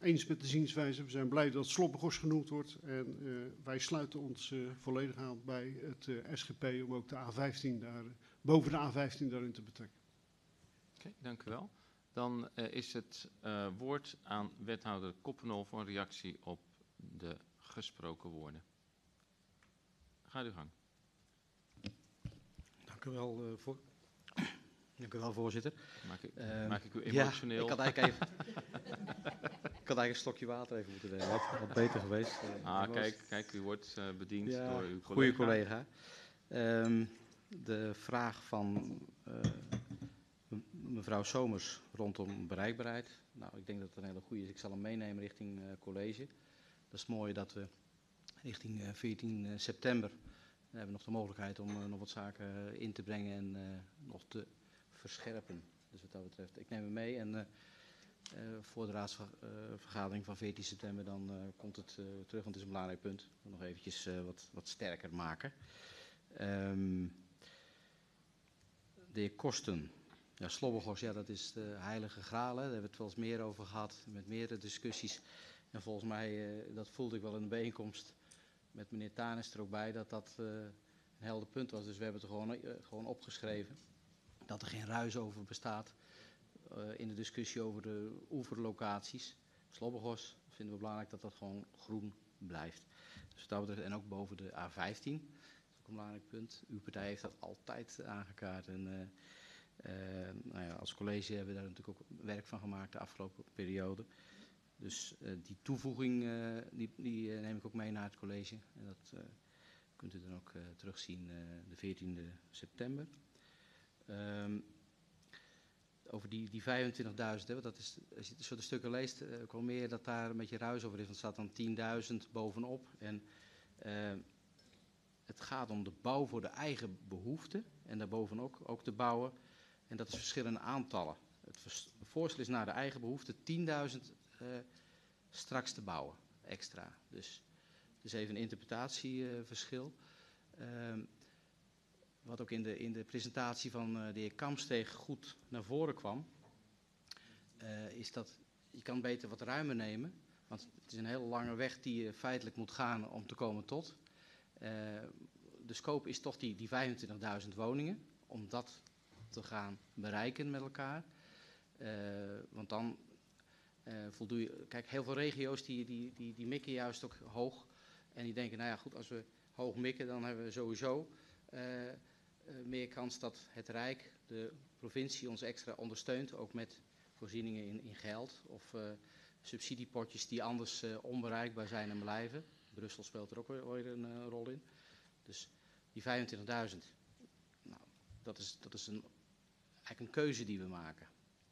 eens met de zienswijze. We zijn blij dat Sloppengost genoemd wordt. En uh, wij sluiten ons uh, volledig aan bij het uh, S G P om ook de A vijftien daar, uh, boven de A vijftien daarin te betrekken. Oké, okay, dank u wel. Dan uh, is het uh, woord aan wethouder Koppenol voor een reactie op de gesproken woorden. Ga uw gang. Dank u wel, uh, voor... Dank u wel, voorzitter. Maak ik, uh, maak ik u emotioneel? Ja, ik had eigenlijk even... ik had eigenlijk een stokje water even moeten nemen. Wat, wat beter geweest. Uh, ah, kijk, kijk, u wordt uh, bediend ja, door uw collega. Goede collega. Um, de vraag van uh, mevrouw Somers rondom bereikbaarheid. Nou, ik denk dat het een hele goede is. Ik zal hem meenemen richting uh, college. Dat is mooi dat we richting uh, veertien september... We hebben nog de mogelijkheid om uh, nog wat zaken uh, in te brengen en uh, nog te verscherpen. Dus wat dat betreft, ik neem hem mee en uh, uh, voor de raadsvergadering van veertien september dan uh, komt het uh, terug, want het is een belangrijk punt. Nog eventjes uh, wat, wat sterker maken. Um, de heer Kosten. Ja, Slobbergos, ja, dat is de heilige graal. Hè. Daar hebben we het wel eens meer over gehad, met meerdere discussies. En volgens mij, uh, dat voelde ik wel in de bijeenkomst met meneer Tanis er ook bij, dat dat uh, een helder punt was. Dus we hebben het er gewoon, uh, gewoon opgeschreven. Dat er geen ruis over bestaat uh, in de discussie over de oeverlocaties. Slobbergos vinden we belangrijk dat dat gewoon groen blijft. Dus dat betreft, en ook boven de A vijftien. Dat is ook een belangrijk punt. Uw partij heeft dat altijd aangekaart. En uh, uh, nou ja, als college hebben we daar natuurlijk ook werk van gemaakt de afgelopen periode. Dus uh, die toevoeging uh, die, die uh, neem ik ook mee naar het college. En dat uh, kunt u dan ook uh, terugzien uh, de veertiende september. Um, over die, die vijfentwintigduizend, dat is, als je zo de stukken leest, uh, ook wel meer dat daar een beetje ruis over is. Want er staat dan tienduizend bovenop. En uh, het gaat om de bouw voor de eigen behoeften. En daarboven ook, ook te bouwen. En dat is verschillende aantallen. Het voorstel is naar de eigen behoeften tienduizend uh, straks te bouwen, extra. Dus het is even een interpretatieverschil. Uh, uh, wat ook in de, in de presentatie van uh, de heer Kamsteeg goed naar voren kwam, uh, is dat je kan beter wat ruimer nemen. Want het is een hele lange weg die je feitelijk moet gaan om te komen tot. Uh, de scope is toch die, die vijfentwintigduizend woningen, om dat te gaan bereiken met elkaar. Uh, want dan uh, voldoe je... Kijk, heel veel regio's die, die, die, die mikken juist ook hoog. En die denken, nou ja, goed, als we hoog mikken, dan hebben we sowieso uh, uh, meer kans dat het Rijk, de provincie, ons extra ondersteunt. Ook met voorzieningen in, in geld of uh, subsidiepotjes die anders uh, onbereikbaar zijn en blijven. Brussel speelt er ook weer een uh, rol in. Dus die vijfentwintigduizend, nou, dat is, dat is een, eigenlijk een keuze die we maken.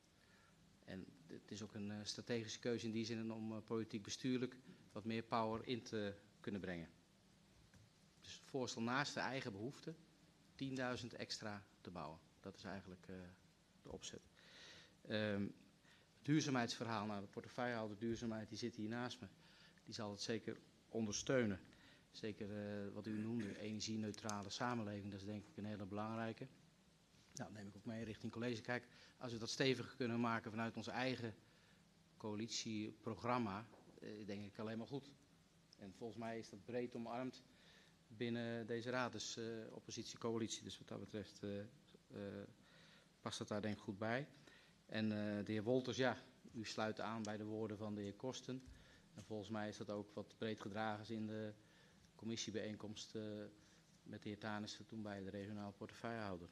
En het is ook een uh, strategische keuze in die zin om uh, politiek bestuurlijk wat meer power in te kunnen brengen. Dus het voorstel naast de eigen behoeften tienduizend extra te bouwen. Dat is eigenlijk uh, de opzet. Um, het duurzaamheidsverhaal, nou de portefeuillehouder duurzaamheid die zit hier naast me. Die zal het zeker ondersteunen. Zeker uh, wat u noemde, energie-neutrale samenleving, dat is denk ik een hele belangrijke. Nou, neem ik ook mee richting college. Kijk, als we dat steviger kunnen maken vanuit ons eigen coalitieprogramma, eh, denk ik alleen maar goed. En volgens mij is dat breed omarmd binnen deze raad, dus uh, oppositie-coalitie. Dus wat dat betreft uh, uh, past dat daar denk ik goed bij. En uh, de heer Wolters, ja, u sluit aan bij de woorden van de heer Kosten. En volgens mij is dat ook wat breed gedragen in de commissiebijeenkomst uh, met de heer Tanissen toen bij de regionale portefeuillehouder.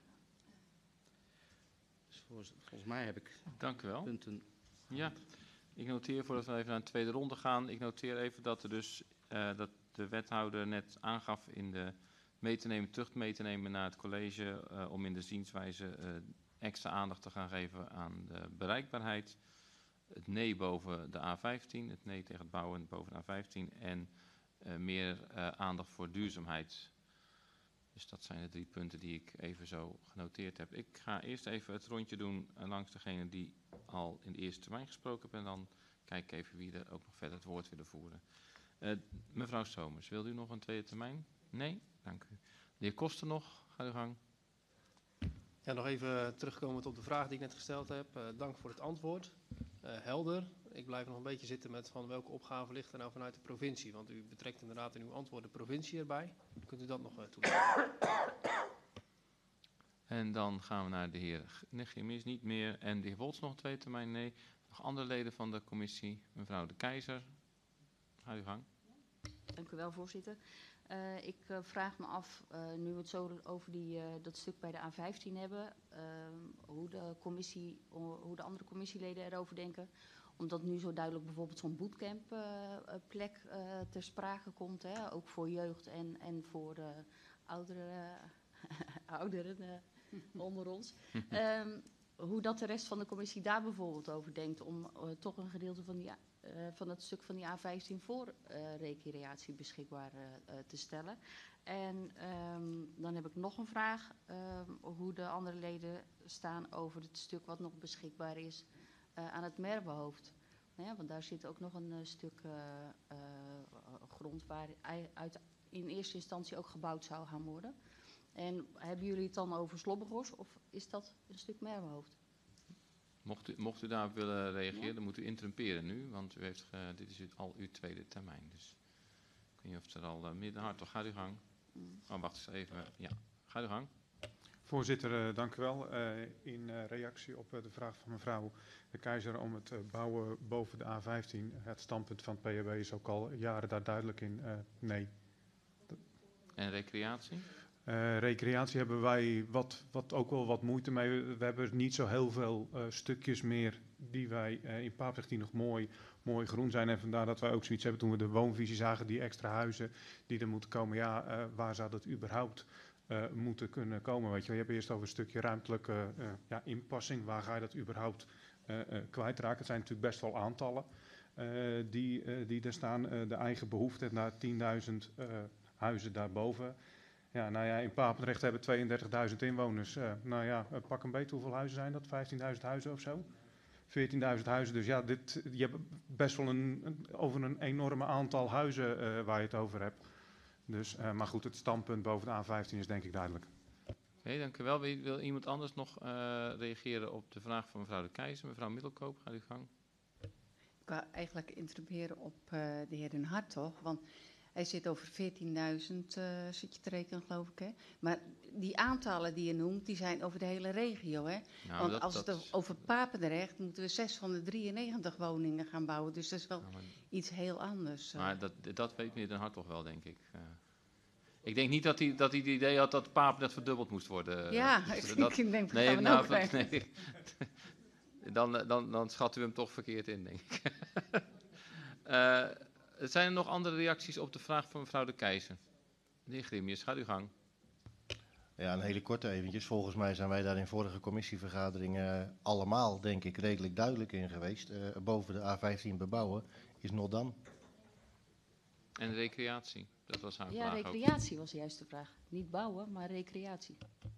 Dus volgens, volgens mij heb ik Dank u wel. punten. Ja, ik noteer voordat we even naar de tweede ronde gaan. Ik noteer even dat er dus uh, dat de wethouder net aangaf in de mee te nemen, terug mee te nemen naar het college uh, om in de zienswijze uh, extra aandacht te gaan geven aan de bereikbaarheid. Het nee boven de A vijftien, het nee tegen het bouwen boven de A vijftien en uh, meer uh, aandacht voor duurzaamheid. Dus dat zijn de drie punten die ik even zo genoteerd heb. Ik ga eerst even het rondje doen uh, langs degene die al in de eerste termijn gesproken hebben. En dan kijk ik even wie er ook nog verder het woord willen voeren. Uh, mevrouw Somers, wilt u nog een tweede termijn? Nee? Dank u. De heer Koster nog, ga uw gang. Ja, nog even terugkomend op de vraag die ik net gesteld heb. Uh, dank voor het antwoord. Uh, helder. Ik blijf nog een beetje zitten met van welke opgave ligt er nou vanuit de provincie. Want u betrekt inderdaad in uw antwoord de provincie erbij. Kunt u dat nog uh, toelichten? En dan gaan we naar de heer Negimis niet meer. En de heer Woltz nog twee termijn, nee. Nog andere leden van de commissie. Mevrouw de Keizer, ga uw gang. Dank u wel, voorzitter. Uh, ik uh, vraag me af, uh, nu we het zo over die, uh, dat stuk bij de A vijftien hebben, uh, hoe, de commissie, hoe de andere commissieleden erover denken. Omdat nu zo duidelijk bijvoorbeeld zo'n bootcamp uh, plek uh, ter sprake komt, hè, ook voor jeugd en, en voor uh, ouderen, ouderen uh, onder ons. Um, hoe dat de rest van de commissie daar bijvoorbeeld over denkt om uh, toch een gedeelte van, die, uh, van het stuk van die A vijftien voor uh, recreatie beschikbaar uh, uh, te stellen. En um, dan heb ik nog een vraag, um, hoe de andere leden staan over het stuk wat nog beschikbaar is uh, aan het Merwehoofd. Ja, want daar zit ook nog een uh, stuk uh, uh, grond waar uit in eerste instantie ook gebouwd zou gaan worden. En hebben jullie het dan over Slobbegors of is dat een stuk Merwehoofd? Mocht u, mocht u daarop willen reageren, Ja. dan moet u interrumperen nu, want u heeft, uh, dit is al uw tweede termijn. Dus ik weet niet of het er al uh, midden hard, toch? Ga uw gang. Mm. Oh, wacht eens even. Ja, ga uw gang. Voorzitter, uh, dank u wel. Uh, in uh, reactie op uh, de vraag van mevrouw de Keizer om het uh, bouwen boven de A vijftien. Het standpunt van het P H B is ook al jaren daar duidelijk in. Uh, nee. En recreatie? Uh, recreatie hebben wij wat, wat ook wel wat moeite mee. We, we hebben niet zo heel veel uh, stukjes meer die wij uh, in Papendrecht die nog mooi, mooi groen zijn. En vandaar dat wij ook zoiets hebben toen we de woonvisie zagen, die extra huizen die er moeten komen. Ja, uh, waar zou dat überhaupt uh, moeten kunnen komen? Weet je, je hebt eerst over een stukje ruimtelijke uh, ja, inpassing. Waar ga je dat überhaupt uh, uh, kwijtraken? Het zijn natuurlijk best wel aantallen uh, die, uh, die er staan. Uh, de eigen behoefte naar tienduizend uh, huizen daarboven. Ja, nou ja, in Papendrecht hebben tweeëndertigduizend inwoners. Uh, nou ja, uh, pak een beetje, hoeveel huizen zijn dat? vijftienduizend huizen of zo? veertienduizend huizen. Dus ja, dit, je hebt best wel een, een, over een enorme aantal huizen uh, waar je het over hebt. Dus, uh, maar goed, het standpunt boven de A vijftien is denk ik duidelijk. Oké, okay, dank u wel. Wil, wil iemand anders nog uh, reageren op de vraag van mevrouw de Keizer? Mevrouw Middelkoop, ga uw gang. Ik wou eigenlijk interpreteren op uh, de heer Den Hartog, want hij zit over veertienduizend, uh, zit je te rekenen geloof ik, hè? Maar die aantallen die je noemt, die zijn over de hele regio, hè? Nou, Want dat, als dat... het over Papendrecht moeten we zeshonderddrieënnegentig woningen gaan bouwen, dus dat is wel nou, maar... iets heel anders. Uh. Maar dat, dat weet meneer Den Hartog wel, denk ik. Uh, ik denk niet dat hij, dat hij het idee had dat Papendrecht verdubbeld moest worden. Ja, dus, ik, dat, ik denk dat nee, gaan we nou, nou nee. dan, dan, dan schat u hem toch verkeerd in, denk ik. uh, Zijn er nog andere reacties op de vraag van mevrouw de Keizer? De heer Grimius, gaat uw gang. Ja, een hele korte eventjes. Volgens mij zijn wij daar in vorige commissievergaderingen uh, allemaal, denk ik, redelijk duidelijk in geweest. Uh, boven de A vijftien bebouwen is not done. En recreatie? Dat was haar ja, vraag recreatie ook. was de juiste vraag. Niet bouwen, maar recreatie.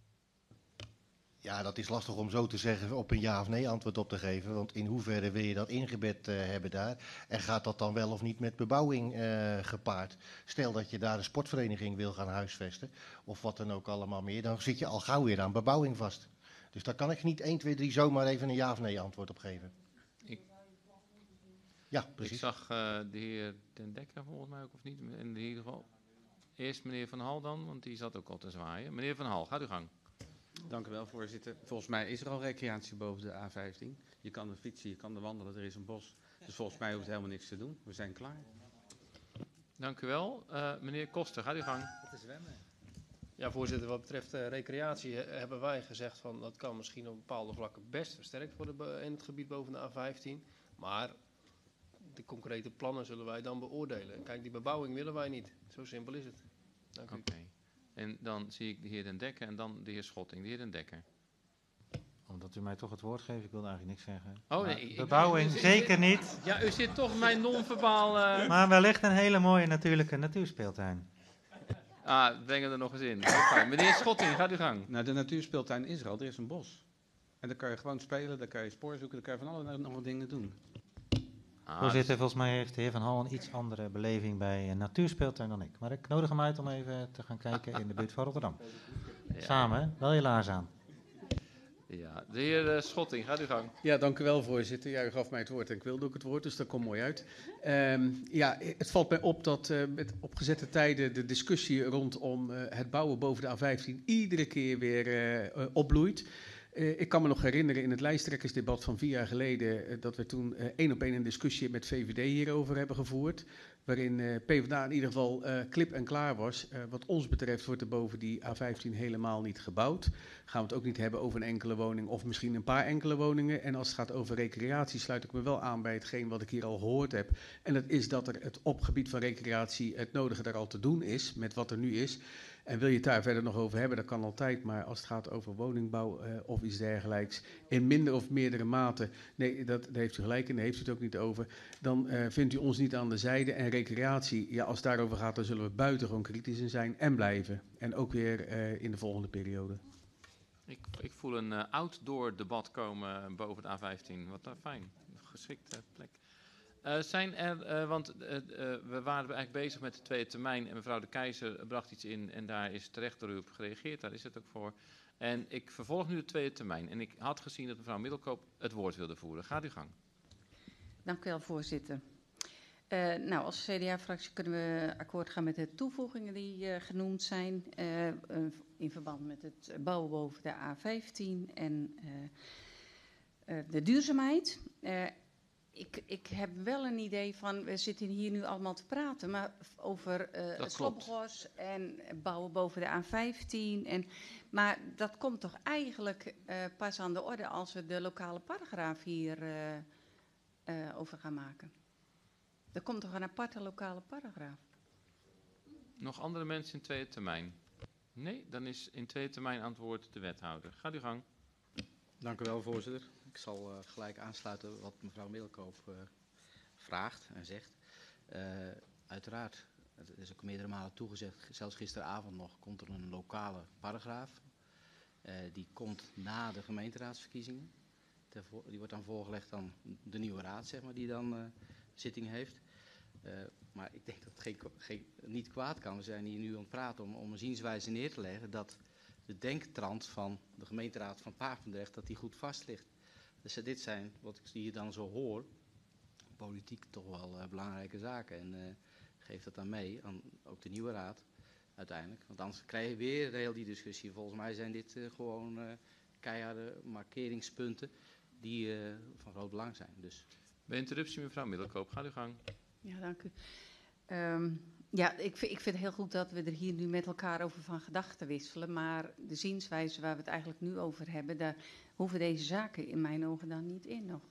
Ja, dat is lastig om zo te zeggen op een ja of nee antwoord op te geven. Want in hoeverre wil je dat ingebed uh, hebben daar? En gaat dat dan wel of niet met bebouwing uh, gepaard? Stel dat je daar een sportvereniging wil gaan huisvesten, of wat dan ook allemaal meer, dan zit je al gauw weer aan bebouwing vast. Dus daar kan ik niet één, twee, drie zomaar even een ja of nee antwoord op geven. Ik, ja, precies. Ik zag uh, de heer Den Dekker volgens mij ook, of niet? In ieder geval. Eerst meneer Van Hal dan, want die zat ook al te zwaaien. Meneer Van Hal, gaat uw gang. Dank u wel, voorzitter. Volgens mij is er al recreatie boven de A vijftien. Je kan er fietsen, je kan er wandelen, er is een bos. Dus volgens mij hoeft helemaal niks te doen. We zijn klaar. Dank u wel. Uh, meneer Koster, gaat uw gang. Het is zwemmen. Ja, voorzitter, wat betreft uh, recreatie he, hebben wij gezegd van dat kan misschien op bepaalde vlakken best versterkt worden in het gebied boven de A vijftien. Maar de concrete plannen zullen wij dan beoordelen. Kijk, die bebouwing willen wij niet. Zo simpel is het. Dank u. Oké. Okay. En dan zie ik de heer Den Dekker en dan de heer Schotting. De heer Den Dekker. Omdat u mij toch het woord geeft, ik wilde eigenlijk niks zeggen. Oh nee. Ik, bebouwing, ik, zeker niet. Ja, u zit toch mijn non-verbaal... Uh... Maar wellicht een hele mooie natuurlijke natuurspeeltuin. Ah, breng er nog eens in. Meneer Schotting, gaat uw gang. Nou, de natuurspeeltuin is er al, er is een bos. En daar kan je gewoon spelen, daar kan je spoor zoeken, daar kan je van alle nog wat dingen doen. Ah, Voorzitter, volgens mij heeft de heer Van Hal een iets andere beleving bij een natuurspeeltuin dan ik. Maar ik nodig hem uit om even te gaan kijken in de buurt van Rotterdam. Ja. Samen, wel je laars aan. Ja, de heer uh, Schotting, gaat uw gang. Ja, dank u wel, voorzitter. Ja, u gaf mij het woord en ik wilde ook het woord, dus dat komt mooi uit. Um, ja, het valt mij op dat uh, met opgezette tijden de discussie rondom uh, het bouwen boven de A vijftien iedere keer weer uh, uh, opbloeit. Uh, ik kan me nog herinneren in het lijsttrekkersdebat van vier jaar geleden uh, dat we toen uh, één op één een discussie met V V D hierover hebben gevoerd. Waarin uh, PvdA in ieder geval uh, klip en klaar was. Uh, wat ons betreft wordt er boven die A vijftien helemaal niet gebouwd. Gaan we het ook niet hebben over een enkele woning of misschien een paar enkele woningen. En als het gaat over recreatie sluit ik me wel aan bij hetgeen wat ik hier al gehoord heb. En dat is dat er het op gebied van recreatie het nodige daar al te doen is met wat er nu is. En wil je het daar verder nog over hebben, dat kan altijd. Maar als het gaat over woningbouw uh, of iets dergelijks, in minder of meerdere mate, nee, dat, daar heeft u gelijk in, daar heeft u het ook niet over. Dan uh, vindt u ons niet aan de zijde. En recreatie, ja, als het daarover gaat, dan zullen we buitengewoon kritisch in zijn en blijven. En ook weer uh, in de volgende periode. Ik, ik voel een uh, outdoor debat komen boven de A vijftien. Wat uh, fijn, geschikte plek. Uh, zijn er, uh, want uh, uh, we waren eigenlijk bezig met de tweede termijn en mevrouw De Keizer bracht iets in en daar is terecht door u op gereageerd, daar is het ook voor. En ik vervolg nu de tweede termijn en ik had gezien dat mevrouw Middelkoop het woord wilde voeren. Gaat uw gang. Dank u wel, voorzitter. Uh, nou, als C D A-fractie kunnen we akkoord gaan met de toevoegingen die uh, genoemd zijn uh, uh, in verband met het bouwen boven de A vijftien en uh, uh, de duurzaamheid. Uh, Ik, ik heb wel een idee van, we zitten hier nu allemaal te praten, maar over uh, het Sloppenbos en bouwen boven de A vijftien. En, maar dat komt toch eigenlijk uh, pas aan de orde als we de lokale paragraaf hier uh, uh, over gaan maken. Er komt toch een aparte lokale paragraaf? Nog andere mensen in tweede termijn? Nee, dan is in tweede termijn aan het woord de wethouder. Gaat uw gang. Dank u wel, voorzitter. Ik zal uh, gelijk aansluiten wat mevrouw Middelkoop uh, vraagt en zegt. Uh, uiteraard, het is ook meerdere malen toegezegd, zelfs gisteravond nog, komt er een lokale paragraaf. Uh, die komt na de gemeenteraadsverkiezingen. Tervo- die wordt dan voorgelegd aan de nieuwe raad, zeg maar, die dan uh, zitting heeft. Uh, maar ik denk dat het geen, geen, niet kwaad kan. We zijn hier nu aan het praten om, om een zienswijze neer te leggen dat de denktrand van de gemeenteraad van Papendrecht, dat die goed vast ligt. Dus uh, dit zijn, wat ik hier dan zo hoor, politiek toch wel uh, belangrijke zaken. En uh, geef dat dan mee aan ook de nieuwe raad uiteindelijk. Want anders krijg je weer heel die discussie. Volgens mij zijn dit uh, gewoon uh, keiharde markeringspunten die uh, van groot belang zijn. Dus. Bij interruptie mevrouw Middelkoop, ga uw gang. Ja, dank u. Um, ja, ik vind, ik vind het heel goed dat we er hier nu met elkaar over van gedachten wisselen. Maar de zienswijze waar we het eigenlijk nu over hebben, daar hoeven deze zaken in mijn ogen dan niet in nog.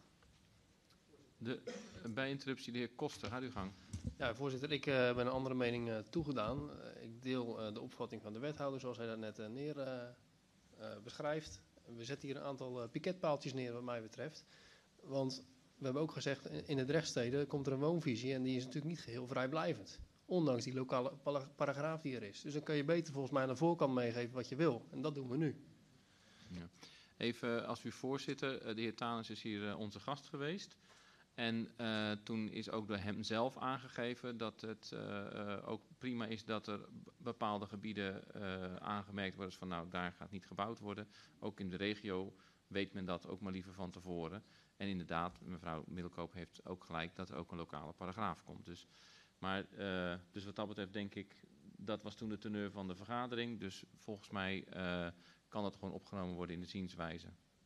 De, bij interruptie de heer Koster, ga uw gang. Ja, voorzitter, ik uh, ben een andere mening uh, toegedaan. Uh, ik deel uh, de opvatting van de wethouder zoals hij dat net uh, neer uh, uh, beschrijft. We zetten hier een aantal uh, piketpaaltjes neer wat mij betreft. Want we hebben ook gezegd, in de Drechtsteden komt er een woonvisie en die is natuurlijk niet geheel vrijblijvend. Ondanks die lokale paragraaf die er is. Dus dan kun je beter volgens mij aan de voorkant meegeven wat je wil. En dat doen we nu. Ja. Even als uw voorzitter, de heer Tanens is hier onze gast geweest. En uh, toen is ook door hem zelf aangegeven dat het uh, ook prima is dat er bepaalde gebieden uh, aangemerkt worden. Van nou, daar gaat niet gebouwd worden. Ook in de regio weet men dat ook maar liever van tevoren. En inderdaad, mevrouw Middelkoop heeft ook gelijk dat er ook een lokale paragraaf komt. Dus, maar, uh, dus wat dat betreft denk ik, dat was toen de teneur van de vergadering. Dus volgens mij uh, kan dat gewoon opgenomen worden in de zienswijze.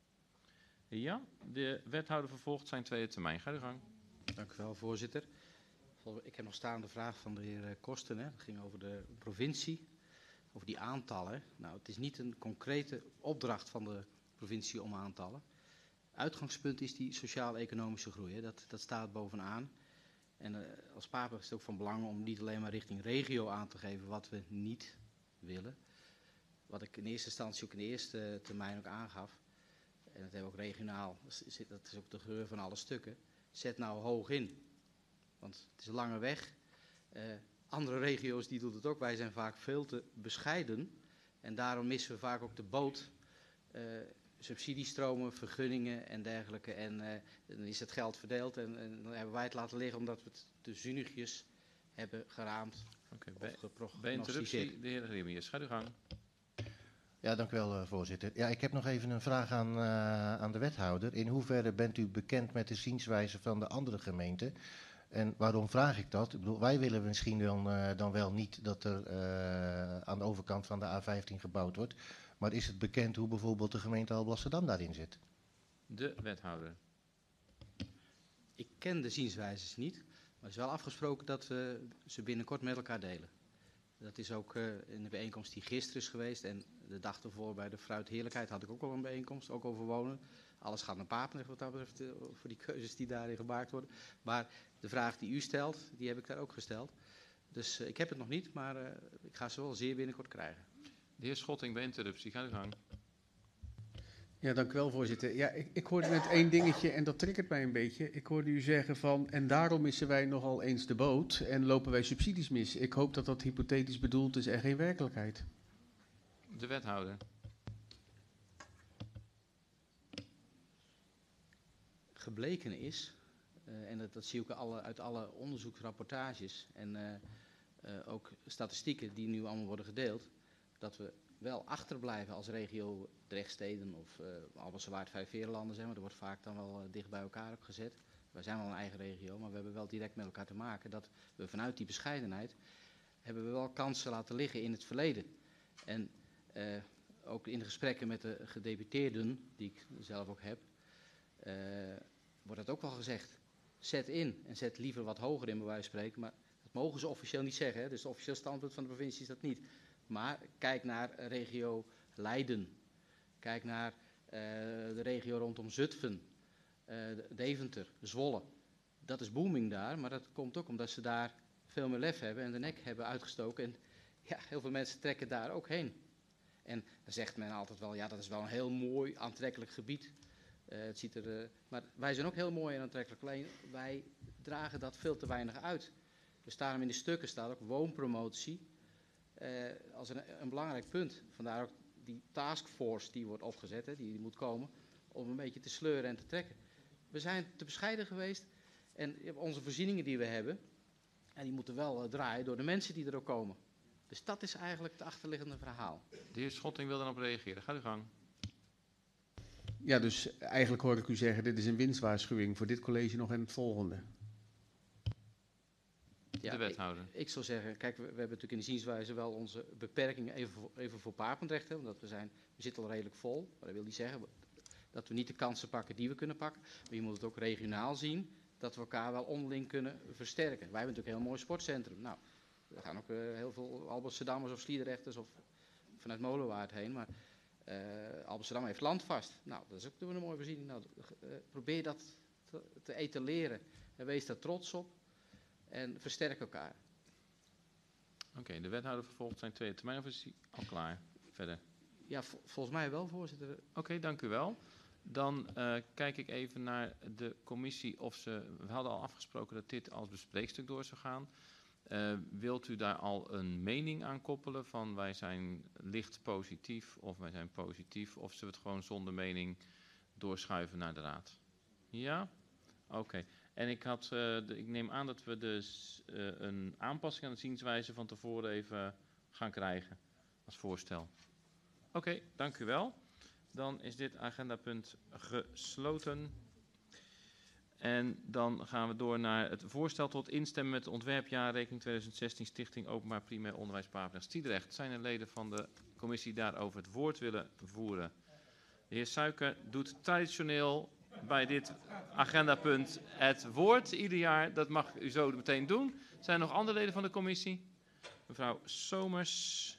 Ja, de wethouder vervolgt zijn tweede termijn. Ga uw gang. Dank u wel, voorzitter. Ik heb nog staan de vraag van de heer Kosten. Hè. Dat ging over de provincie, over die aantallen. Nou, het is niet een concrete opdracht van de provincie om aantallen. Uitgangspunt is die sociaal-economische groei. Hè. Dat, dat staat bovenaan. En uh, als Papen is het ook van belang om niet alleen maar richting regio aan te geven wat we niet willen. Wat ik in eerste instantie ook in de eerste termijn ook aangaf. En dat hebben we ook regionaal, dat is ook de geur van alle stukken. Zet nou hoog in. Want het is een lange weg. Uh, andere regio's die doen het ook. Wij zijn vaak veel te bescheiden. En daarom missen we vaak ook de boot. Uh, subsidiestromen, vergunningen en dergelijke. En uh, dan is het geld verdeeld. En, en dan hebben wij het laten liggen omdat we het te zuinigjes hebben geraamd. Oké, okay, bij interruptie de heer Remiers. Ga uw gang. Ja, dank u wel, uh, voorzitter. Ja, ik heb nog even een vraag aan, uh, aan de wethouder. In hoeverre bent u bekend met de zienswijze van de andere gemeenten? En waarom vraag ik dat? Ik bedoel, wij willen misschien dan, uh, dan wel niet dat er uh, aan de overkant van de A vijftien gebouwd wordt. Maar is het bekend hoe bijvoorbeeld de gemeente Alblasserdam daarin zit? De wethouder. Ik ken de zienswijzes niet, maar het is wel afgesproken dat we ze binnenkort met elkaar delen. Dat is ook uh, in de bijeenkomst die gisteren is geweest en de dag ervoor bij de Fruitheerlijkheid had ik ook al een bijeenkomst, ook over wonen. Alles gaat naar Papendrecht wat dat betreft, uh, voor die keuzes die daarin gemaakt worden. Maar de vraag die u stelt, die heb ik daar ook gesteld. Dus uh, ik heb het nog niet, maar uh, ik ga ze wel zeer binnenkort krijgen. De heer Schotting, bij interruptie, ga uw gang. Ja, dank u wel, voorzitter. Ja, ik, ik hoorde net één dingetje en dat triggert mij een beetje. Ik hoorde u zeggen van, en daarom missen wij nogal eens de boot en lopen wij subsidies mis. Ik hoop dat dat hypothetisch bedoeld is en geen werkelijkheid. De wethouder. Gebleken is, uh, en dat, dat zie ik alle, uit alle onderzoeksrapportages en uh, uh, ook statistieken die nu allemaal worden gedeeld, dat we wel achterblijven als regio Drechtsteden of uh, Albassewaard, Vijfveerlanden zijn, maar dat wordt vaak dan wel uh, dicht bij elkaar ook gezet. Wij zijn wel een eigen regio, maar we hebben wel direct met elkaar te maken dat we vanuit die bescheidenheid hebben we wel kansen laten liggen in het verleden. En uh, ook in de gesprekken met de gedeputeerden, die ik zelf ook heb, uh, wordt dat ook wel gezegd. Zet in en zet liever wat hoger in, bij wijze van spreken, maar dat mogen ze officieel niet zeggen. Hè? Dus het officieel standpunt van de provincie is dat niet. Maar kijk naar regio Leiden. Kijk naar uh, de regio rondom Zutphen, uh, Deventer, Zwolle. Dat is booming daar, maar dat komt ook omdat ze daar veel meer lef hebben en de nek hebben uitgestoken. En ja, heel veel mensen trekken daar ook heen. En dan zegt men altijd wel, ja, dat is wel een heel mooi, aantrekkelijk gebied. Uh, het ziet er, uh, maar wij zijn ook heel mooi en aantrekkelijk, alleen wij dragen dat veel te weinig uit. Dus daarom in de stukken staat ook woonpromotie uh, als een, een belangrijk punt. Vandaar ook die taskforce die wordt opgezet, hè, die, die moet komen, om een beetje te sleuren en te trekken. We zijn te bescheiden geweest en onze voorzieningen die we hebben, en die moeten wel uh, draaien door de mensen die er ook komen. Dus dat is eigenlijk het achterliggende verhaal. De heer Schotting wil daarop reageren. Ga uw gang. Ja, dus eigenlijk hoor ik u zeggen, dit is een winstwaarschuwing voor dit college nog en het volgende. Ja, de wethouder. Ik, ik zou zeggen, kijk, we, we hebben natuurlijk in de zienswijze wel onze beperkingen even voor, even voor Papendrecht. Hè, omdat we zijn, we zitten al redelijk vol. Maar dat wil niet zeggen dat we niet de kansen pakken die we kunnen pakken. Maar je moet het ook regionaal zien, dat we elkaar wel onderling kunnen versterken. Wij hebben natuurlijk een heel mooi sportcentrum. Nou, er gaan ook uh, heel veel Alblasserdammers of Sliedrechters of vanuit Molenwaard heen. Maar uh, Alblasserdam heeft landvast. Nou, dat is ook een mooie voorziening. Nou, uh, probeer dat te, te etaleren en wees daar trots op. En versterk elkaar. Oké, okay, de wethouder vervolgt zijn tweede termijn of is hij al klaar? Verder? Ja, vol, volgens mij wel, voorzitter. Oké, okay, dank u wel. Dan uh, kijk ik even naar de commissie of ze... We hadden al afgesproken dat dit als bespreekstuk door zou gaan. Uh, wilt u daar al een mening aan koppelen van wij zijn licht positief of wij zijn positief? Of zullen we het gewoon zonder mening doorschuiven naar de raad? Ja? Oké. Okay. En ik, had, uh, de, ik neem aan dat we dus uh, een aanpassing aan de zienswijze van tevoren even gaan krijgen als voorstel. Oké, okay, dank u wel. Dan is dit agendapunt gesloten. En dan gaan we door naar het voorstel tot instemmen met de ontwerpjaarrekening tweeduizend zestien Stichting Openbaar Primair Onderwijs Papendrecht-Stiedrecht. Zijn er leden van de commissie daarover het woord willen voeren? De heer Suiker doet traditioneel bij dit agendapunt het woord ieder jaar. Dat mag u zo meteen doen. Zijn er nog andere leden van de commissie? Mevrouw Somers.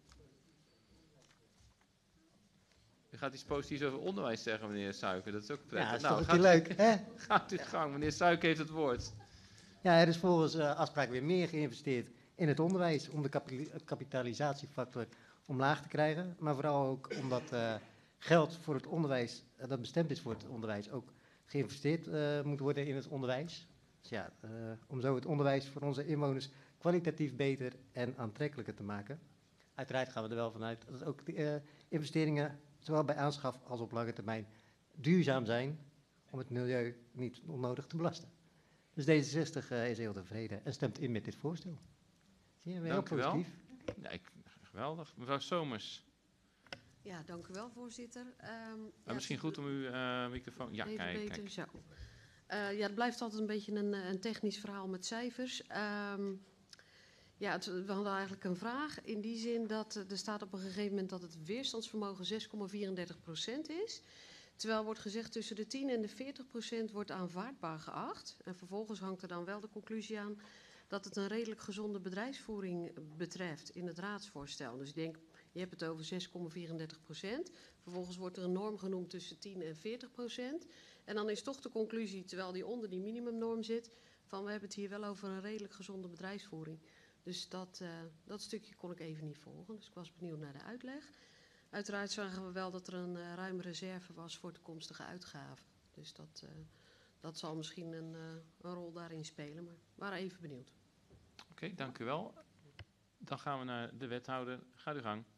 U gaat iets positiefs over onderwijs zeggen, meneer Suiker. Dat is ook prettig. Ja, dat is nou, toch gaat leuk, hè? Gaat uw gang. Meneer Suiker heeft het woord. Ja, er is volgens uh, afspraak weer meer geïnvesteerd in het onderwijs om de kapitalisatiefactor omlaag te krijgen. Maar vooral ook omdat uh, geld voor het onderwijs, uh, dat bestemd is voor het onderwijs, ook geïnvesteerd uh, moet worden in het onderwijs. Dus ja, uh, om zo het onderwijs voor onze inwoners kwalitatief beter en aantrekkelijker te maken. Uiteraard gaan we er wel vanuit dat ook de uh, investeringen, zowel bij aanschaf als op lange termijn, duurzaam zijn om het milieu niet onnodig te belasten. Dus D zesenzestig uh, is heel tevreden en stemt in met dit voorstel. Zie je, heel Dank positief. u wel. Ja, ik, geweldig. Mevrouw Somers. Ja, dank u wel, voorzitter. Um, Maar ja, misschien het- goed om uw uh, microfoon... Ja, Even kijk, beter, kijk. zo. Uh, ja, het blijft altijd een beetje een, een technisch verhaal met cijfers. Um, ja, het, we hadden eigenlijk een vraag in die zin dat uh, er staat op een gegeven moment dat het weerstandsvermogen zes komma vierendertig procent is. Terwijl wordt gezegd tussen de tien en de veertig procent wordt aanvaardbaar geacht. En vervolgens hangt er dan wel de conclusie aan dat het een redelijk gezonde bedrijfsvoering betreft in het raadsvoorstel. Dus ik denk, je hebt het over zes komma vierendertig procent. Vervolgens wordt er een norm genoemd tussen tien en veertig procent. En dan is toch de conclusie, terwijl die onder die minimumnorm zit, van we hebben het hier wel over een redelijk gezonde bedrijfsvoering. Dus dat, uh, dat stukje kon ik even niet volgen. Dus ik was benieuwd naar de uitleg. Uiteraard zagen we wel dat er een uh, ruime reserve was voor toekomstige uitgaven. Dus dat, uh, dat zal misschien een, uh, een rol daarin spelen. Maar we waren even benieuwd. Oké, okay, dank u wel. Dan gaan we naar de wethouder. Ga uw gang.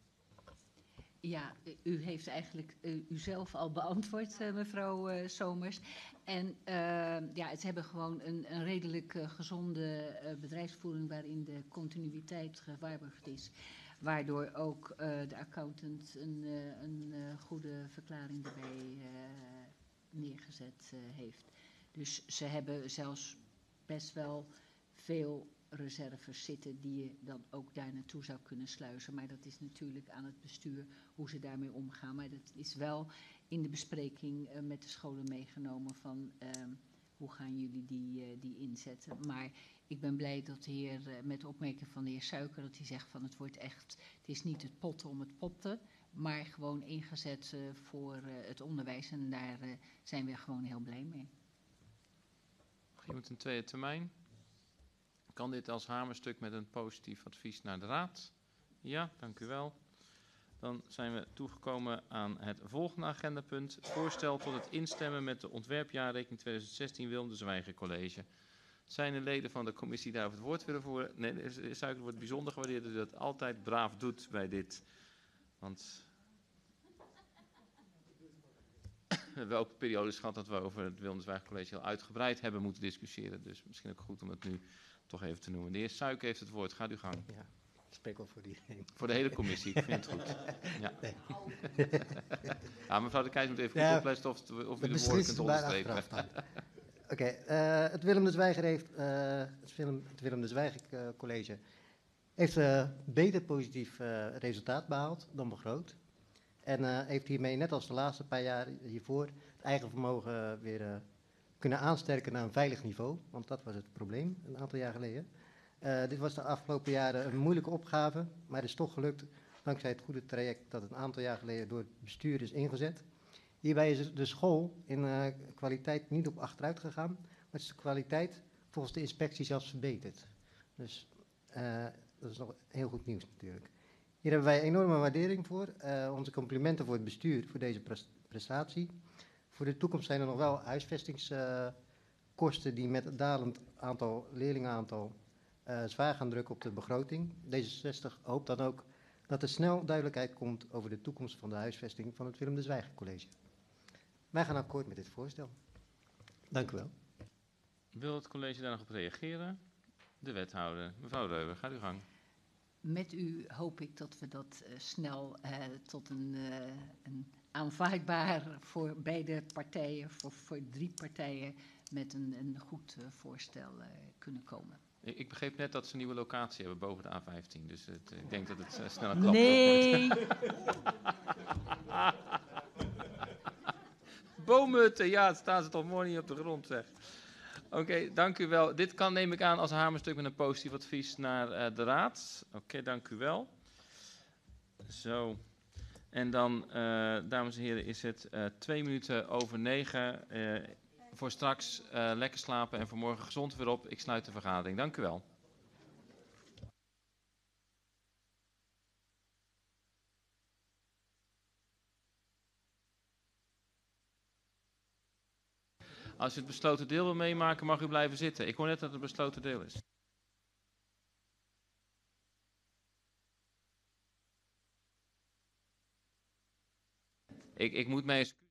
Ja, u heeft eigenlijk uh, uzelf al beantwoord, uh, mevrouw uh, Somers. En uh, ja, het hebben gewoon een, een redelijk uh, gezonde uh, bedrijfsvoering waarin de continuïteit gewaarborgd is. Waardoor ook uh, de accountant een, uh, een uh, goede verklaring erbij uh, neergezet uh, heeft. Dus ze hebben zelfs best wel veel reserves zitten die je dan ook daar naartoe zou kunnen sluizen. Maar dat is natuurlijk aan het bestuur hoe ze daarmee omgaan. Maar dat is wel in de bespreking uh, met de scholen meegenomen van uh, hoe gaan jullie die, uh, die inzetten. Maar ik ben blij dat de heer, uh, met de opmerking van de heer Suiker, dat hij zegt van het wordt echt, het is niet het potten om het potten, maar gewoon ingezet uh, voor uh, het onderwijs. En daar uh, zijn we gewoon heel blij mee. Begin met een tweede termijn. Kan dit als hamerstuk met een positief advies naar de raad? Ja, dank u wel. Dan zijn we toegekomen aan het volgende agendapunt. Voorstel tot het instemmen met de ontwerpjaarrekening twintig zestien Willem de Zwijger College. Zijn er leden van de commissie daarover het woord willen voeren? Nee, de Suiker wordt bijzonder gewaardeerd dat u dat altijd braaf doet bij dit. Want we hebben ook periodes gehad dat we over het Willem de Zwijger College heel uitgebreid hebben moeten discussiëren. Dus misschien ook goed om het nu toch even te noemen. De heer Suiker heeft het woord. Gaat u gang. Ja, ik spreek al voor iedereen. Voor de hele commissie, ik vind het goed. Ja, nee. Ja, mevrouw de Keizer moet even ja, goed opletten of, of u de woorden kunt onderstrepen. Oké, okay, uh, het Willem de Zwijger heeft, uh, het, Willem, het Willem de Zwijger uh, College heeft uh, beter positief uh, resultaat behaald dan begroot. En uh, heeft hiermee, net als de laatste paar jaar hiervoor, het eigen vermogen weer uh, kunnen aansterken naar een veilig niveau. Want dat was het probleem een aantal jaar geleden. Uh, dit was de afgelopen jaren een moeilijke opgave, maar het is toch gelukt, dankzij het goede traject dat een aantal jaar geleden door het bestuur is ingezet. Hierbij is de school in uh, kwaliteit niet op achteruit gegaan, maar is de kwaliteit volgens de inspectie zelfs verbeterd. Dus uh, dat is nog heel goed nieuws natuurlijk. Hier hebben wij enorme waardering voor. Uh, onze complimenten voor het bestuur voor deze prestatie. Voor de toekomst zijn er nog wel huisvestingskosten uh, die met het dalend aantal leerlingenaantal uh, zwaar gaan drukken op de begroting. D zesenzestig hoopt dan ook dat er snel duidelijkheid komt over de toekomst van de huisvesting van het Willem de Zwijger College. Wij gaan akkoord met dit voorstel. Dank u wel. Wil het college daar nog op reageren? De wethouder. Mevrouw Reuber, gaat uw gang. Met u hoop ik dat we dat uh, snel uh, tot een, uh, een aanvaardbaar voor beide partijen, voor, voor drie partijen, met een, een goed uh, voorstel uh, kunnen komen. Ik, ik begreep net dat ze een nieuwe locatie hebben boven de A vijftien, dus het, ik denk dat het uh, sneller klapt. Nee! Boomhutten, ja, het staan ze toch mooi niet op de grond, zeg. Oké, okay, dank u wel. Dit kan, neem ik aan, als hamerstuk met een positief advies naar uh, de raad. Oké, okay, dank u wel. Zo. En dan, uh, dames en heren, is het uh, twee minuten over negen. Uh, voor straks uh, lekker slapen en voor morgen gezond weer op. Ik sluit de vergadering. Dank u wel. Als u het besloten deel wil meemaken, mag u blijven zitten. Ik hoor net dat het besloten deel is. Ik, ik moet mij eens...